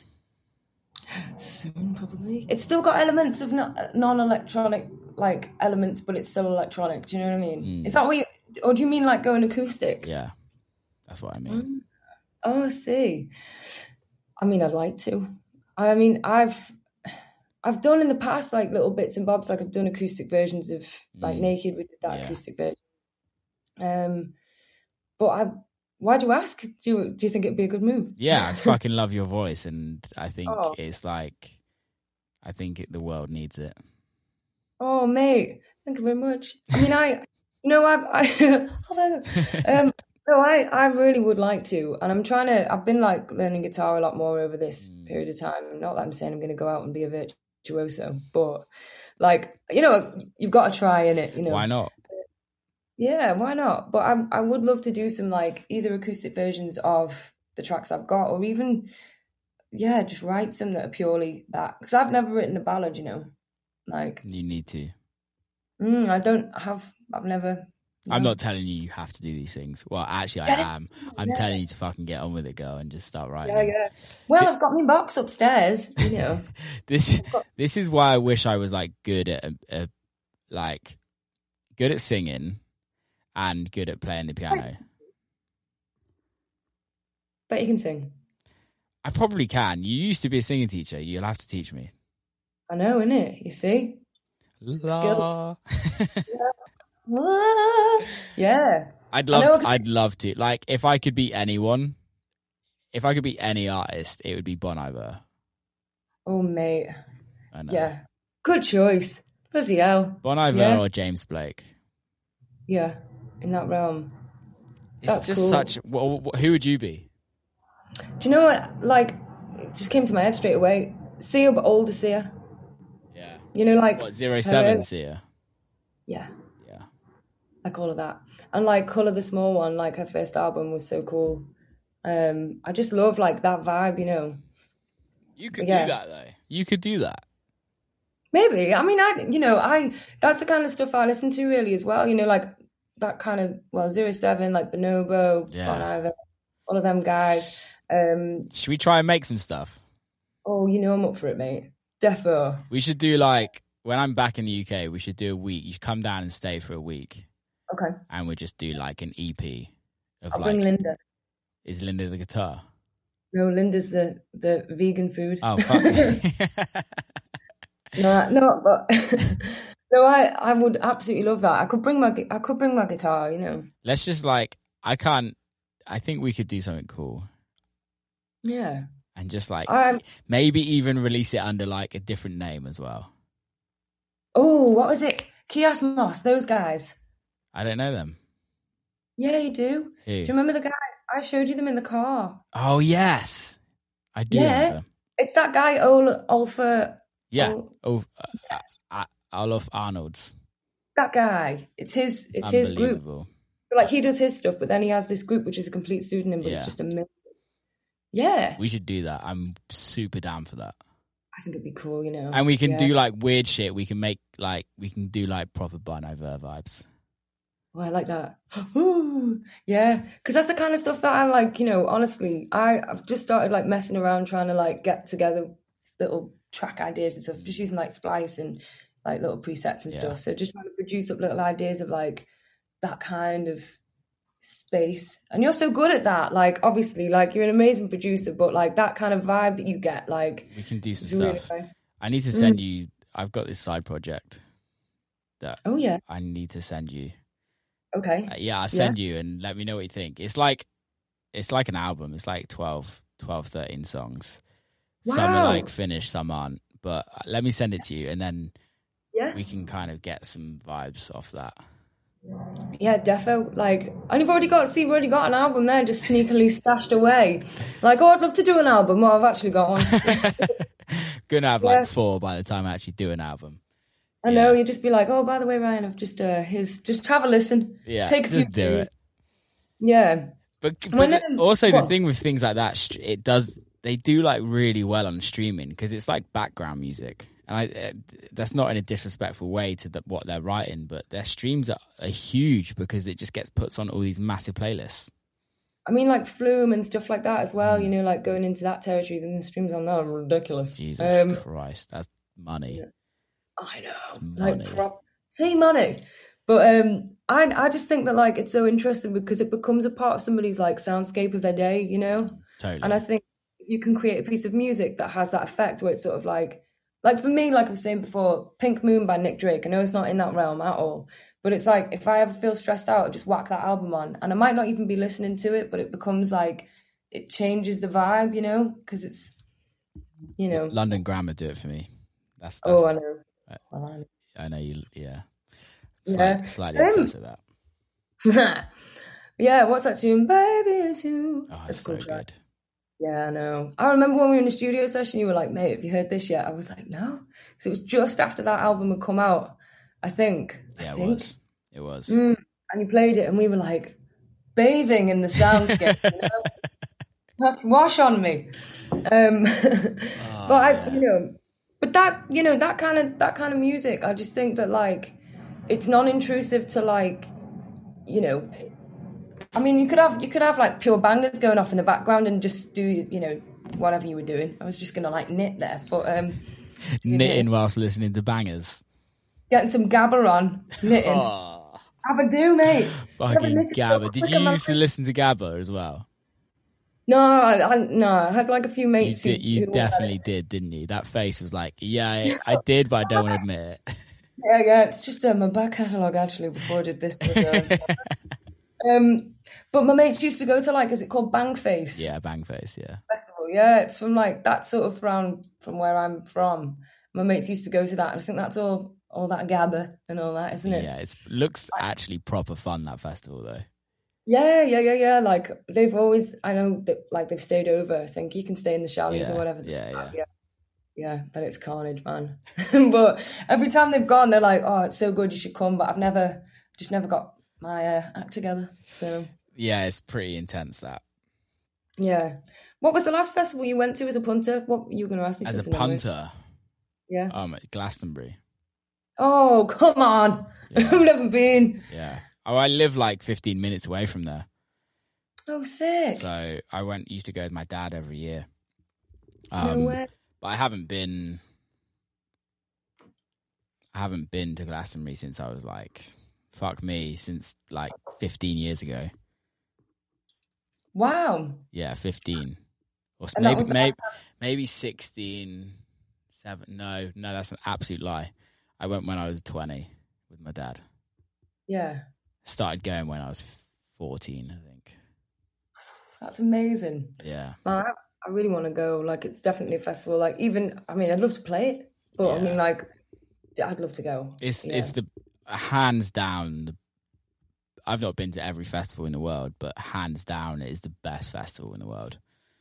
Soon, probably. It's still got elements of non-electronic, like, elements, but it's still electronic. Do you know what I mean? Is that what you... Or do you mean, like, going acoustic? Yeah. That's what I mean. Oh, I see. I mean, I'd like to. I mean, I've done in the past, like, little bits and bobs. Like, I've done acoustic versions of, like, Naked. We did that acoustic version. But why do you ask? Do you think it'd be a good move? Yeah, I fucking love your voice, and I think it's like, I think the world needs it. Oh, mate, thank you very much. I mean, I really would like to, and I've been like learning guitar a lot more over this period of time. Not that I'm saying I'm going to go out and be a virtuoso, but like, you know, you've got to try in it. You know, why not? Yeah, why not? But I would love to do some like either acoustic versions of the tracks I've got, or even, just write some that are purely that. Because I've never written a ballad, you know. Like, you need to. I've never. No. I'm not telling you have to do these things. Well, actually, I am. I'm telling you to fucking get on with it, girl, and just start writing. Yeah. Well, I've got my box upstairs, you know. This is why I wish I was like good at good at singing. And good at playing the piano. Bet you can sing. I probably can. You used to be a singing teacher. You'll have to teach me. I know, innit? You see? Skills. Yeah. I'd love to. Like, if I could be anyone, if I could be any artist, it would be Bon Iver. Oh, mate. I know. Yeah. Good choice. Bloody hell. Bon Iver or James Blake. Yeah. In that realm. It's just cool. Such... who would you be? Do you know what? Like, it just came to my head straight away. Sia, but older Sia. Yeah. You know, like... What, 07 Sia? Yeah. Yeah. like all of that. And like Colour the Small One, like her first album was so cool. I just love like that vibe, you know. You could do that though. You could do that. Maybe. I mean, that's the kind of stuff I listen to really as well. You know, like that kind of, 07, like Bonobo, Bon Iver, all of them guys. Should we try and make some stuff? Oh, you know I'm up for it, mate. Defo. We should do like, when I'm back in the UK, we should do a week. You should come down and stay for a week. Okay. And we'll just do like an EP of I'll bring Linda. Is Linda the guitar? No, Linda's the vegan food. Oh, fuck. No, but no, I would absolutely love that. I could bring my guitar, you know. Let's just like, I think we could do something cool. Yeah. And just like, maybe even release it under like a different name as well. Oh, what was it? Kias Moss, those guys. I don't know them. Yeah, you do. Who? Do you remember the guy? I showed you them in the car. Oh, yes. I do remember. It's that guy, Olfa. Yeah. Olaf Arnolds. That guy. It's his group. Like, he does his stuff, but then he has this group, which is a complete pseudonym, but it's just amazing. Yeah. We should do that. I'm super down for that. I think it'd be cool, you know. And we can do like weird shit. We can do like proper Bon Iver vibes. Oh, I like that. Yeah, because that's the kind of stuff that I like, you know, honestly. I've just started like messing around trying to like get together little track ideas and stuff, just using like Splice and like little presets and stuff. So just trying to produce up little ideas of like that kind of space. And you're so good at that. Like, obviously, like you're an amazing producer, but like that kind of vibe that you get, like we can do some really stuff. nice. I need to send you. I've got this side project that I need to send you. Okay. I'll send you and let me know what you think. It's like an album. It's like 12, 13 songs. Wow. Some are like finished, some aren't. But let me send it to you and then we can kind of get some vibes off that. Yeah, defo. Like, and you've already got an album there just sneakily stashed away. Like, oh, I'd love to do an album. Well, I've actually got one. Gonna have like 4 by the time I actually do an album. I know, you just be like, oh, by the way, Ryan, I've just just have a listen. Yeah, take a few just do it. Yeah. But also the thing with things like that, they do like really well on streaming because it's like background music. And that's not in a disrespectful way to what they're writing, but their streams are huge because it just gets put on all these massive playlists. I mean, like Flume and stuff like that as well, you know, like going into that territory, then the streams on that are ridiculous. Jesus Christ, that's money. Yeah. I know, money. Like money. But I just think that like it's so interesting because it becomes a part of somebody's like soundscape of their day, you know. Totally. And I think if you can create a piece of music that has that effect, where it's sort of like for me, like I was saying before, Pink Moon by Nick Drake. I know it's not in that realm at all, but it's like if I ever feel stressed out, I just whack that album on, and I might not even be listening to it, but it becomes like it changes the vibe, you know, because it's, you know. London Grammar do it for me. That's I know. I know you. Yeah. Slightly obsessed with that. Yeah, what's that tune? Baby, it's you. Oh, it's so good. Yeah, I know. I remember when we were in the studio session, you were like, mate, have you heard this yet? I was like, no. Because it was just after that album had come out, I think. Yeah, it was. And you played it and we were like bathing in the soundscape, you know? Wash on me. But that kind of music, I just think that like it's non-intrusive to like, you know, I mean, you could have like pure bangers going off in the background and just do, you know, whatever you were doing. I was just gonna like knit there, but knitting whilst listening to bangers, getting some Gabba on, knitting. Have a do, mate. Fucking Gabba. Did you used to listen to Gabba as well? No, I had like a few mates. You definitely did, didn't you? That face was like, yeah, I did, but I don't want to admit it. Yeah, it's just my back catalogue actually before I did this. But my mates used to go to like, is it called Bangface? Yeah, Bangface, yeah. Festival, yeah. It's from like that sort of round from where I'm from. My mates used to go to that, and I think that's all that Gabba and all that, isn't it? Yeah, it looks actually proper fun, that festival though. Yeah. Like they've always, I know that like they've stayed over. I think you can stay in the chalets or whatever. Yeah, but it's carnage, man. But every time they've gone, they're like, "Oh, it's so good, you should come." But I've just never got my act together. So yeah, it's pretty intense, that. Yeah. What was the last festival you went to as a punter? What you were going to ask me? As a something punter? Yeah. Glastonbury. Oh, come on. Yeah. I've never been. Yeah. Oh, I live like 15 minutes away from there. Oh, sick. So I used to go with my dad every year. No way. But I haven't been to Glastonbury since I was like, since like 15 years ago. Wow. Yeah, 15. Or maybe 16, 7. No, that's an absolute lie. I went when I was 20 with my dad. Yeah. Started going when I was 14, I think. That's amazing. Yeah. Man, I really want to go. Like, it's definitely a festival. Like, I'd love to play it. But, yeah. I mean, like, I'd love to go. It's the hands down. I've not been to every festival in the world, but hands down, it is the best festival in the world.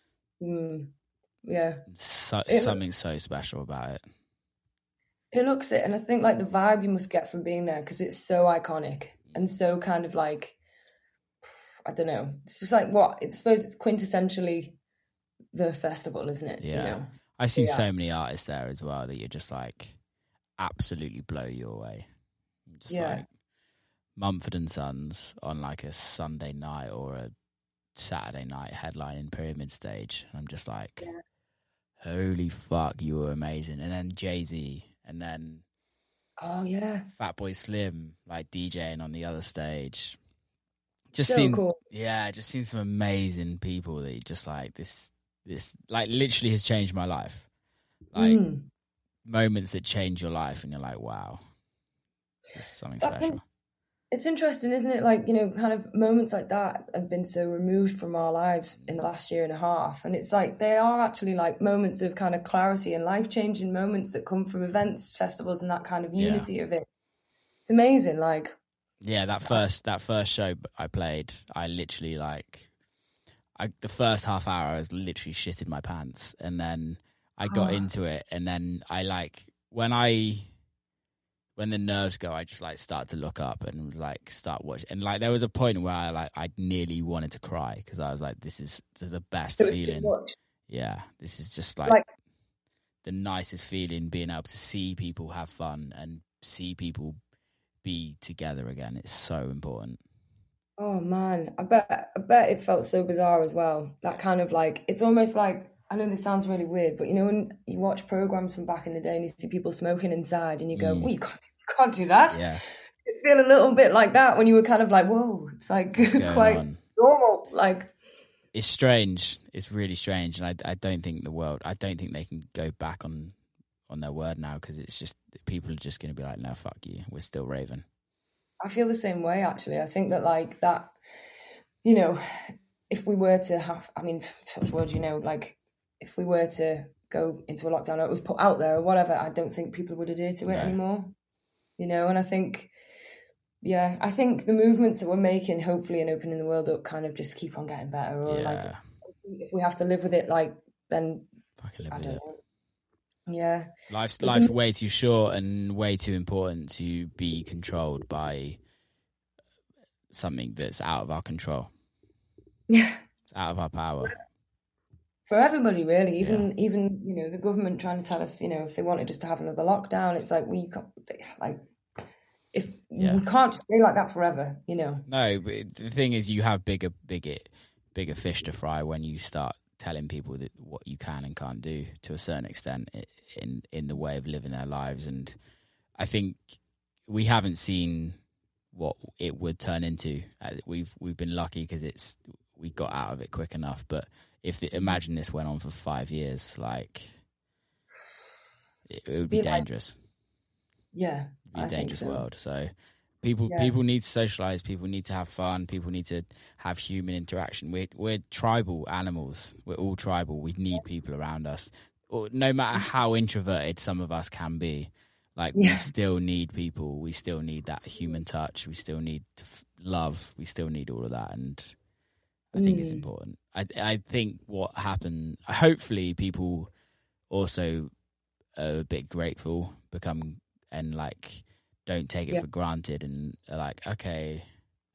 Yeah. Something so special about it. It looks it. And I think, like, the vibe you must get from being there, because it's so iconic and so kind of like, I don't know. It's just like I suppose it's quintessentially the festival, isn't it? Yeah. You know? I've seen so many artists there as well that you're just like, absolutely blow you away. Just like Mumford & Sons on like a Sunday night or a Saturday night headlining Pyramid Stage. And I'm just like, holy fuck, you were amazing. And then Jay-Z, and then Fatboy Slim like DJing on the other stage. Just cool. Yeah, just seen some amazing people that you just like, this like literally has changed my life. Like moments that change your life and you're like, wow, just something special. It's interesting, isn't it? Like, you know, kind of moments like that have been so removed from our lives in the last year and a half. And it's like, they are actually like moments of kind of clarity and life-changing moments that come from events, festivals, and that kind of unity of it. It's amazing. Like, yeah, that first show I played, I literally the first half hour I was literally shitting my pants. And then I got into it. And then I like, when the nerves go, I just like start to look up and like start watching. And like there was a point where I nearly wanted to cry because I was like, this is the best feeling. Yeah, this is just like the nicest feeling, being able to see people have fun and see people be together again. It's so important. Oh man, I bet it felt so bizarre as well. That kind of like, it's almost like, I know this sounds really weird, but you know when you watch programs from back in the day and you see people smoking inside and you go, well, you can't do that. Yeah. You feel a little bit like that when you were kind of like, whoa, it's like quite normal. Like, it's strange. It's really strange. And I don't think they can go back on their word now, because it's just, people are just going to be like, no, fuck you. We're still raving. I feel the same way, actually. I think that like that, you know, if we were to have, I mean, touch wood, you know, like, if we were to go into a lockdown or it was put out there or whatever, I don't think people would adhere to it anymore, you know. And I think the movements that we're making, hopefully, and opening the world up, kind of just keep on getting better. Or like, if we have to live with it, like, then I don't know. Yeah, life's way too short and way too important to be controlled by something that's out of our control. Yeah, it's out of our power. For everybody, really, even you know, the government trying to tell us, you know, if they wanted us to have another lockdown, it's like we can't just stay like that forever, you know. No, but the thing is, you have bigger fish to fry when you start telling people that what you can and can't do to a certain extent in the way of living their lives. And I think we haven't seen what it would turn into. We've been lucky because we got out of it quick enough, but imagine this went on for 5 years, like it would be dangerous. Yeah, it'd be a dangerous world. So people need to socialize. People need to have fun. People need to have human interaction. We're tribal animals. We're all tribal. We need people around us. No matter how introverted some of us can be, like we still need people. We still need that human touch. We still need love. We still need all of that, and I think it's important. I think what happened, hopefully people also are a bit grateful, become, and like don't take it for granted, and are like, okay,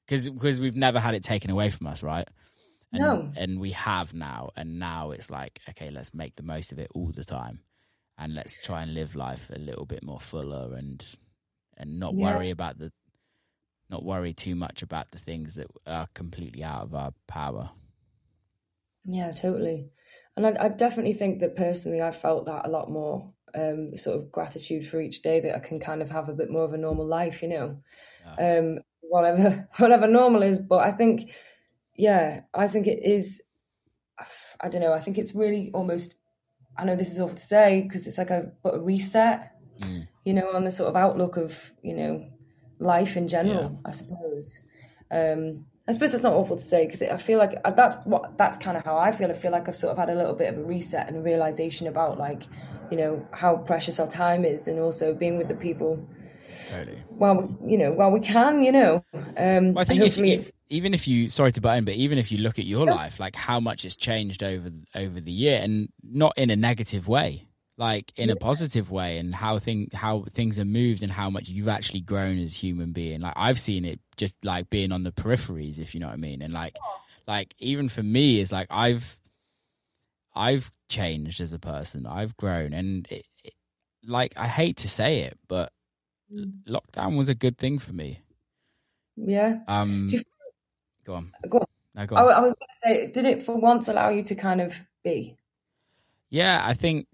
because we've never had it taken away from us, right? And, No. And we have now, and now it's like, okay, let's make the most of it all the time, and let's try and live life a little bit more fuller, and not worry too much about the things that are completely out of our power. Yeah, totally. And I definitely think that personally I felt that a lot more, sort of gratitude for each day, that I can kind of have a bit more of a normal life, you know, whatever normal is. But I think, I think it is, I don't know, I think it's really almost, I know this is awful to say because it's like a reset, you know, on the sort of outlook of, you know, life in general, I suppose. I suppose it's not awful to say because I feel like that's kind of how I feel. I feel like I've sort of had a little bit of a reset and a realization about, like, you know, how precious our time is, and also being with the people. Totally. Well, you know, while we can, you know. Well, I think even if you, sorry to butt in, but even if you look at your life, like how much it's changed over the year, and not in a negative way, like in a positive way, and how things have moved, and how much you've actually grown as a human being. Like I've seen it just like being on the peripheries, if you know what I mean. And like even for me, is like I've changed as a person. I've grown, and like I hate to say it, but lockdown was a good thing for me. Yeah. Go on. Go on. No, go on. I was going to say, did it for once allow you to kind of be? Yeah, I think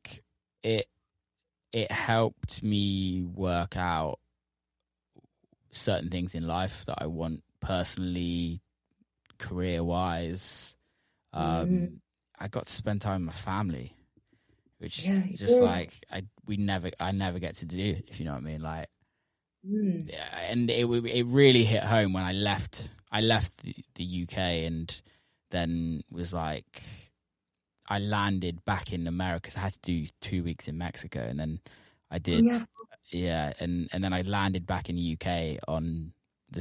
it helped me work out certain things in life that I want personally, career-wise. I got to spend time with my family, which is just like I never get to do, if you know what I mean. Like, and it really hit home when I left the UK, and then was like, I landed back in America because I had to do 2 weeks in Mexico, and then I did, and then I landed back in the UK on the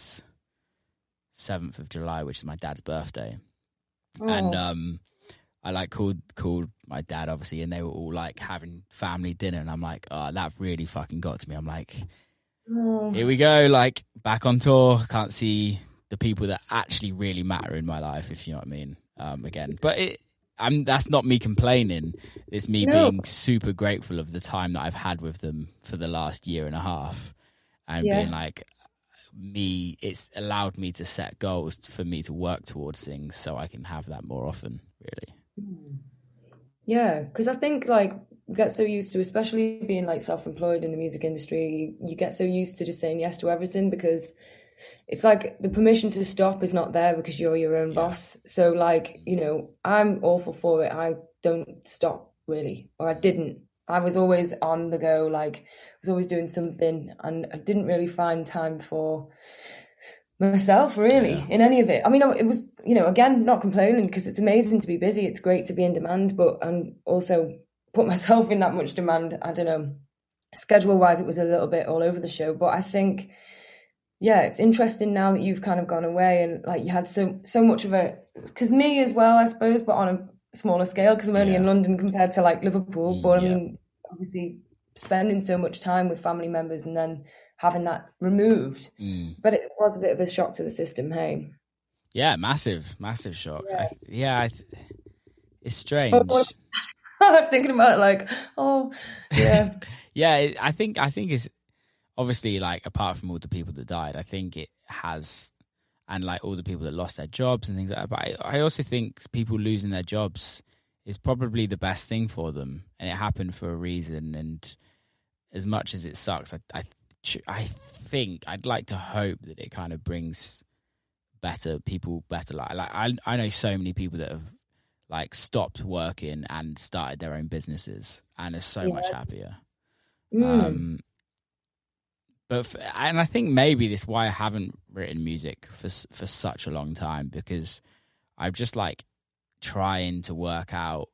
7th of July, which is my dad's birthday. And I like called my dad, obviously, and they were all like having family dinner, and I'm like, oh, that really fucking got to me. I'm like, here we go, like back on tour, can't see the people that actually really matter in my life, if you know what I mean, again. But that's not me complaining. It's me being super grateful of the time that I've had with them for the last year and a half, and being like, it's allowed me to set goals for me to work towards things so I can have that more often, really. Yeah, because I think like we get so used to, especially being like self-employed in the music industry, you get so used to just saying yes to everything, because it's like the permission to stop is not there because you're your own boss. So like, you know, I'm awful for it. I don't stop really, or I didn't. I was always on the go, like I was always doing something, and I didn't really find time for myself really in any of it. I mean, it was, you know, again, not complaining because it's amazing to be busy. It's great to be in demand, but also put myself in that much demand. I don't know, schedule wise, it was a little bit all over the show, but I think, it's interesting now that you've kind of gone away and like you had so much of a, because me as well, I suppose, but on a smaller scale because I'm only in London compared to like Liverpool. But I mean, obviously spending so much time with family members and then having that removed. But it was a bit of a shock to the system, hey? Yeah, massive shock. Yeah. It's strange. I'm thinking about it like, yeah, I think it's obviously, like, apart from all the people that died, I think it has, and like all the people that lost their jobs and things like that. But I also think people losing their jobs is probably the best thing for them, and it happened for a reason. And as much as it sucks, I think I'd like to hope that it kind of brings better life. Like I know so many people that have like stopped working and started their own businesses and are so much happier. And I think maybe this is why I haven't written music for such a long time, because I'm just like trying to work out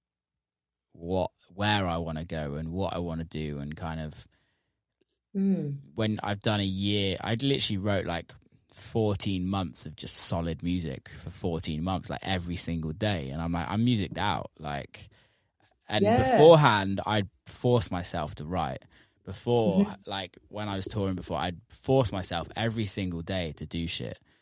where I want to go and what I want to do, and kind of when I've done a year, I literally wrote like 14 months of just solid music for 14 months, like every single day, and I'm like, I'm music'd out, like, and beforehand I'd force myself to write. Before, like when I was touring before, I'd force myself every single day to do shit.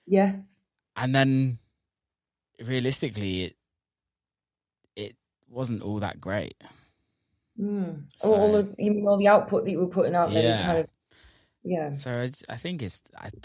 Yeah. And then realistically, it wasn't all that great. So, you mean all the output that you were putting out there? Kind of, yeah. So I think it's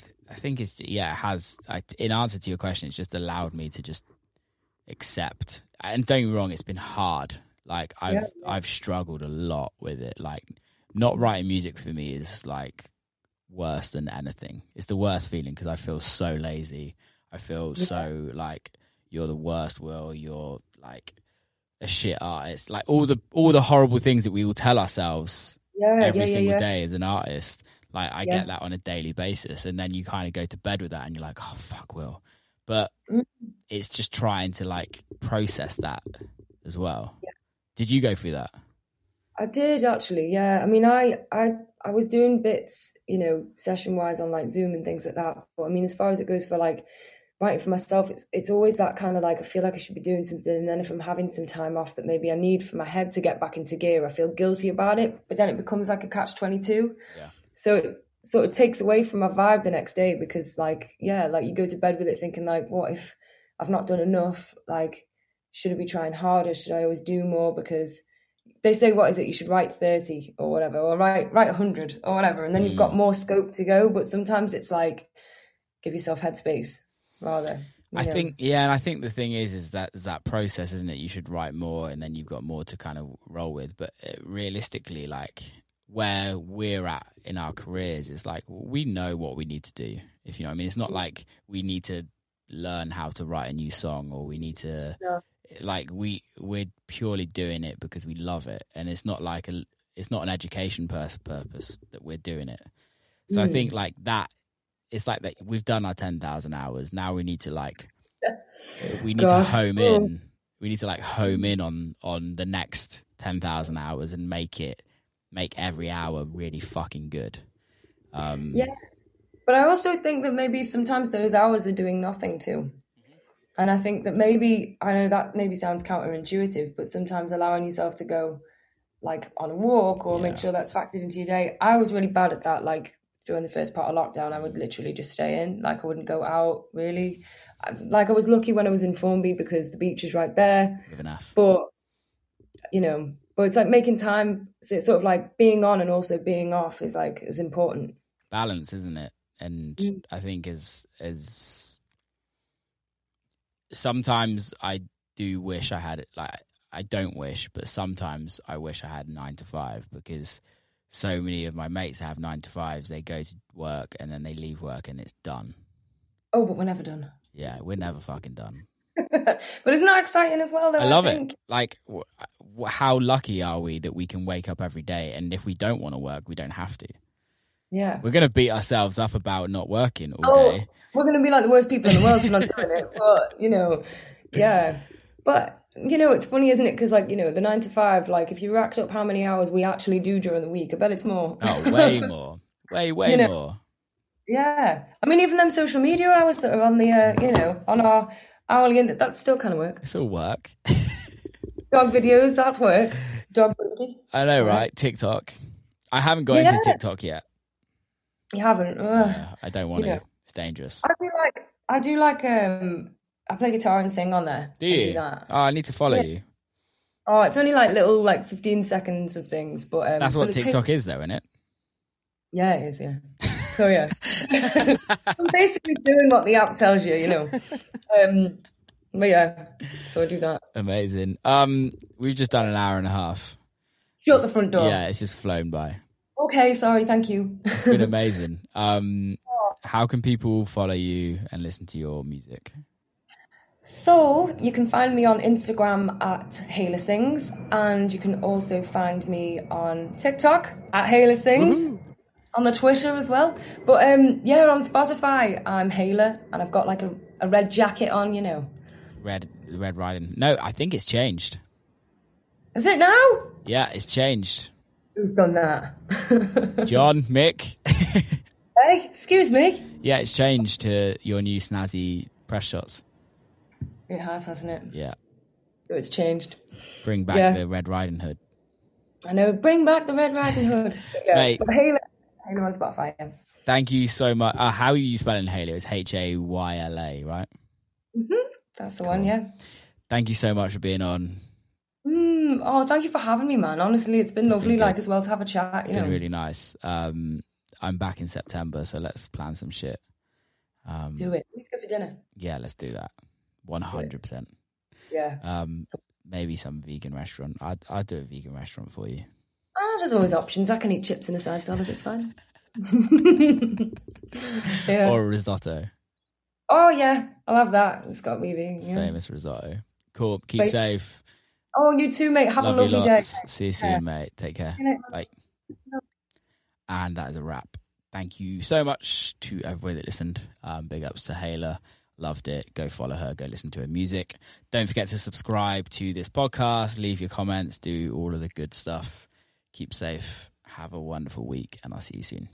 it has. In answer to your question, it's just allowed me to just accept. And don't get me wrong, it's been hard. Like I've struggled a lot with it. Like not writing music for me is like worse than anything. It's the worst feeling because I feel so lazy. I feel so like you're the worst, Will. You're like a shit artist. Like all the horrible things that we will tell ourselves every single day as an artist. Like I get that on a daily basis, and then you kind of go to bed with that, and you're like, "Oh fuck, Will." But it's just trying to like process that as well. Yeah. Did you go through that? I did actually. Yeah. I mean, I was doing bits, you know, session wise on like Zoom and things like that. But I mean, as far as it goes for like writing for myself, it's always that kind of like I feel like I should be doing something, and then if I'm having some time off that maybe I need for my head to get back into gear, I feel guilty about it. But then it becomes like a catch-22. Yeah. So it sort of takes away from my vibe the next day because like, like you go to bed with it thinking like, what if I've not done enough? Like, should I be trying harder? Should I always do more? Because they say, what is it? You should write 30 or whatever, or write 100 or whatever. And then you've got more scope to go. But sometimes it's like, give yourself headspace rather. I think the thing is that process, isn't it? You should write more and then you've got more to kind of roll with. But realistically, like, where we're at in our careers is like we know what we need to do, if you know what I mean. It's not like we need to learn how to write a new song or we need to like we're purely doing it because we love it, and it's not like it's not an education purpose that we're doing it. So I think like that it's like that we've done our 10,000 hours. Now we need to like to home in. We need to like home in on the next 10,000 hours and make every hour really fucking good. But I also think that maybe sometimes those hours are doing nothing too. And I think that maybe, I know that maybe sounds counterintuitive, but sometimes allowing yourself to go like on a walk or make sure that's factored into your day. I was really bad at that. Like during the first part of lockdown, I would literally just stay in. Like I wouldn't go out really. Like I was lucky when I was in Formby because the beach is right there. But, you know, but it's like making time. So it's sort of like being on and also being off is like as important. Balance, isn't it? And I think as sometimes I do wish I had it. Like I don't wish, but sometimes I wish I had 9 to 5 because so many of my mates have 9 to 5s. They go to work and then they leave work and it's done. Oh, but we're never done. Yeah, we're never fucking done. But isn't that exciting as well, though? I love it. Like, how lucky are we that we can wake up every day, and if we don't want to work, we don't have to. Yeah. We're going to beat ourselves up about not working all day. We're going to be like the worst people in the world for not doing it. But, you know, yeah. But, you know, it's funny, isn't it? Because, like, you know, the 9 to 5, like, if you racked up how many hours we actually do during the week, I bet it's more. Oh, way more. Way more. Yeah. I mean, even them social media hours that are on the, you know, on our hourly, that's still kind of work. It's all work. Dog videos, that's work. Dog booty. I know, right? TikTok. I haven't got into TikTok yet. You haven't? I don't want to. It's dangerous. I do like I play guitar and sing on there. Do you? Do that. Oh, I need to follow you. Oh, it's only like little 15 seconds of things, but that's what TikTok is though, isn't it? Yeah, it is, yeah. So yeah. I'm basically doing what the app tells you, you know. But yeah, so I do that. Amazing. We've just done an hour and a half. Shut the front door. Yeah, it's just flown by. Okay, sorry, thank you. It's been amazing. How can people follow you and listen to your music? So you can find me on Instagram at Hayla Sings, and you can also find me on TikTok at Hayla Sings, on the Twitter as well. But yeah, on Spotify, I'm Hayla, and I've got like a red jacket on, you know. Red Riding. No, I think it's changed. Is it now? Yeah, it's changed. Who's done that? John, Mick. Hey, excuse me. Yeah, it's changed to your new snazzy press shots. It has, hasn't it? Yeah. So it's changed. Bring back the Red Riding Hood. I know, bring back the Red Riding Hood. Yeah. Mate. But Hayla on Spotify, yeah. Thank you so much. How are you spelling Hayla? It's Hayla, right? Mm-hmm. That's the one, yeah. Thank you so much for being on. Oh, thank you for having me, man. Honestly, it's been lovely, as well, to have a chat. It's been really nice. I'm back in September, so let's plan some shit. Do it. Let's go for dinner. Yeah, let's do that. 100%. Yeah. Maybe some vegan restaurant. I'd do a vegan restaurant for you. There's always options. I can eat chips and a side salad. It's fine. Yeah. Or a risotto. Oh, yeah. I'll have that. It's got me vegan. Yeah. Famous risotto. Cool. Keep safe. Oh, you too, mate. Have a lovely day. See you soon, mate. Take care. Bye. And that is a wrap. Thank you so much to everybody that listened. Big ups to Hayla. Loved it. Go follow her. Go listen to her music. Don't forget to subscribe to this podcast. Leave your comments. Do all of the good stuff. Keep safe. Have a wonderful week. And I'll see you soon.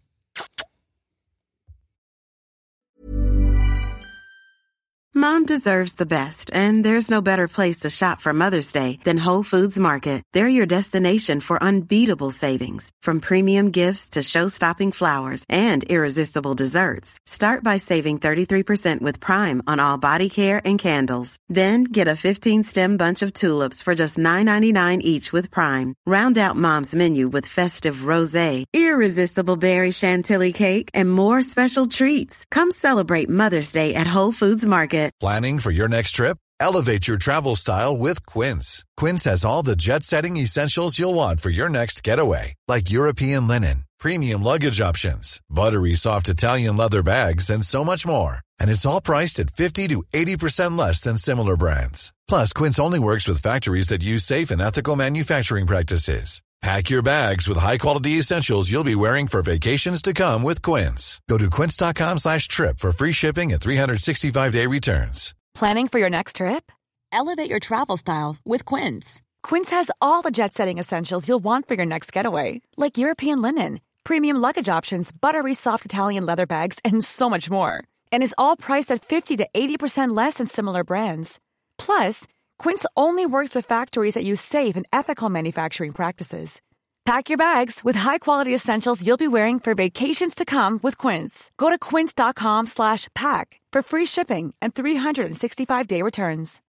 Mom deserves the best, and there's no better place to shop for Mother's Day than Whole Foods Market. They're your destination for unbeatable savings, from premium gifts to show-stopping flowers and irresistible desserts. Start by saving 33% with Prime on all body care and candles. Then get a 15-stem bunch of tulips for just $9.99 each with Prime. Round out Mom's menu with festive rosé, irresistible berry chantilly cake, and more special treats. Come celebrate Mother's Day at Whole Foods Market. Planning for your next trip? Elevate your travel style with Quince. Quince has all the jet-setting essentials you'll want for your next getaway, like European linen, premium luggage options, buttery soft Italian leather bags, and so much more. And it's all priced at 50 to 80% less than similar brands. Plus, Quince only works with factories that use safe and ethical manufacturing practices. Pack your bags with high-quality essentials you'll be wearing for vacations to come with Quince. Go to quince.com/trip for free shipping and 365-day returns. Planning for your next trip? Elevate your travel style with Quince. Quince has all the jet-setting essentials you'll want for your next getaway, like European linen, premium luggage options, buttery soft Italian leather bags, and so much more. And is all priced at 50 to 80% less than similar brands. Plus, Quince only works with factories that use safe and ethical manufacturing practices. Pack your bags with high-quality essentials you'll be wearing for vacations to come with Quince. Go to quince.com/pack for free shipping and 365-day returns.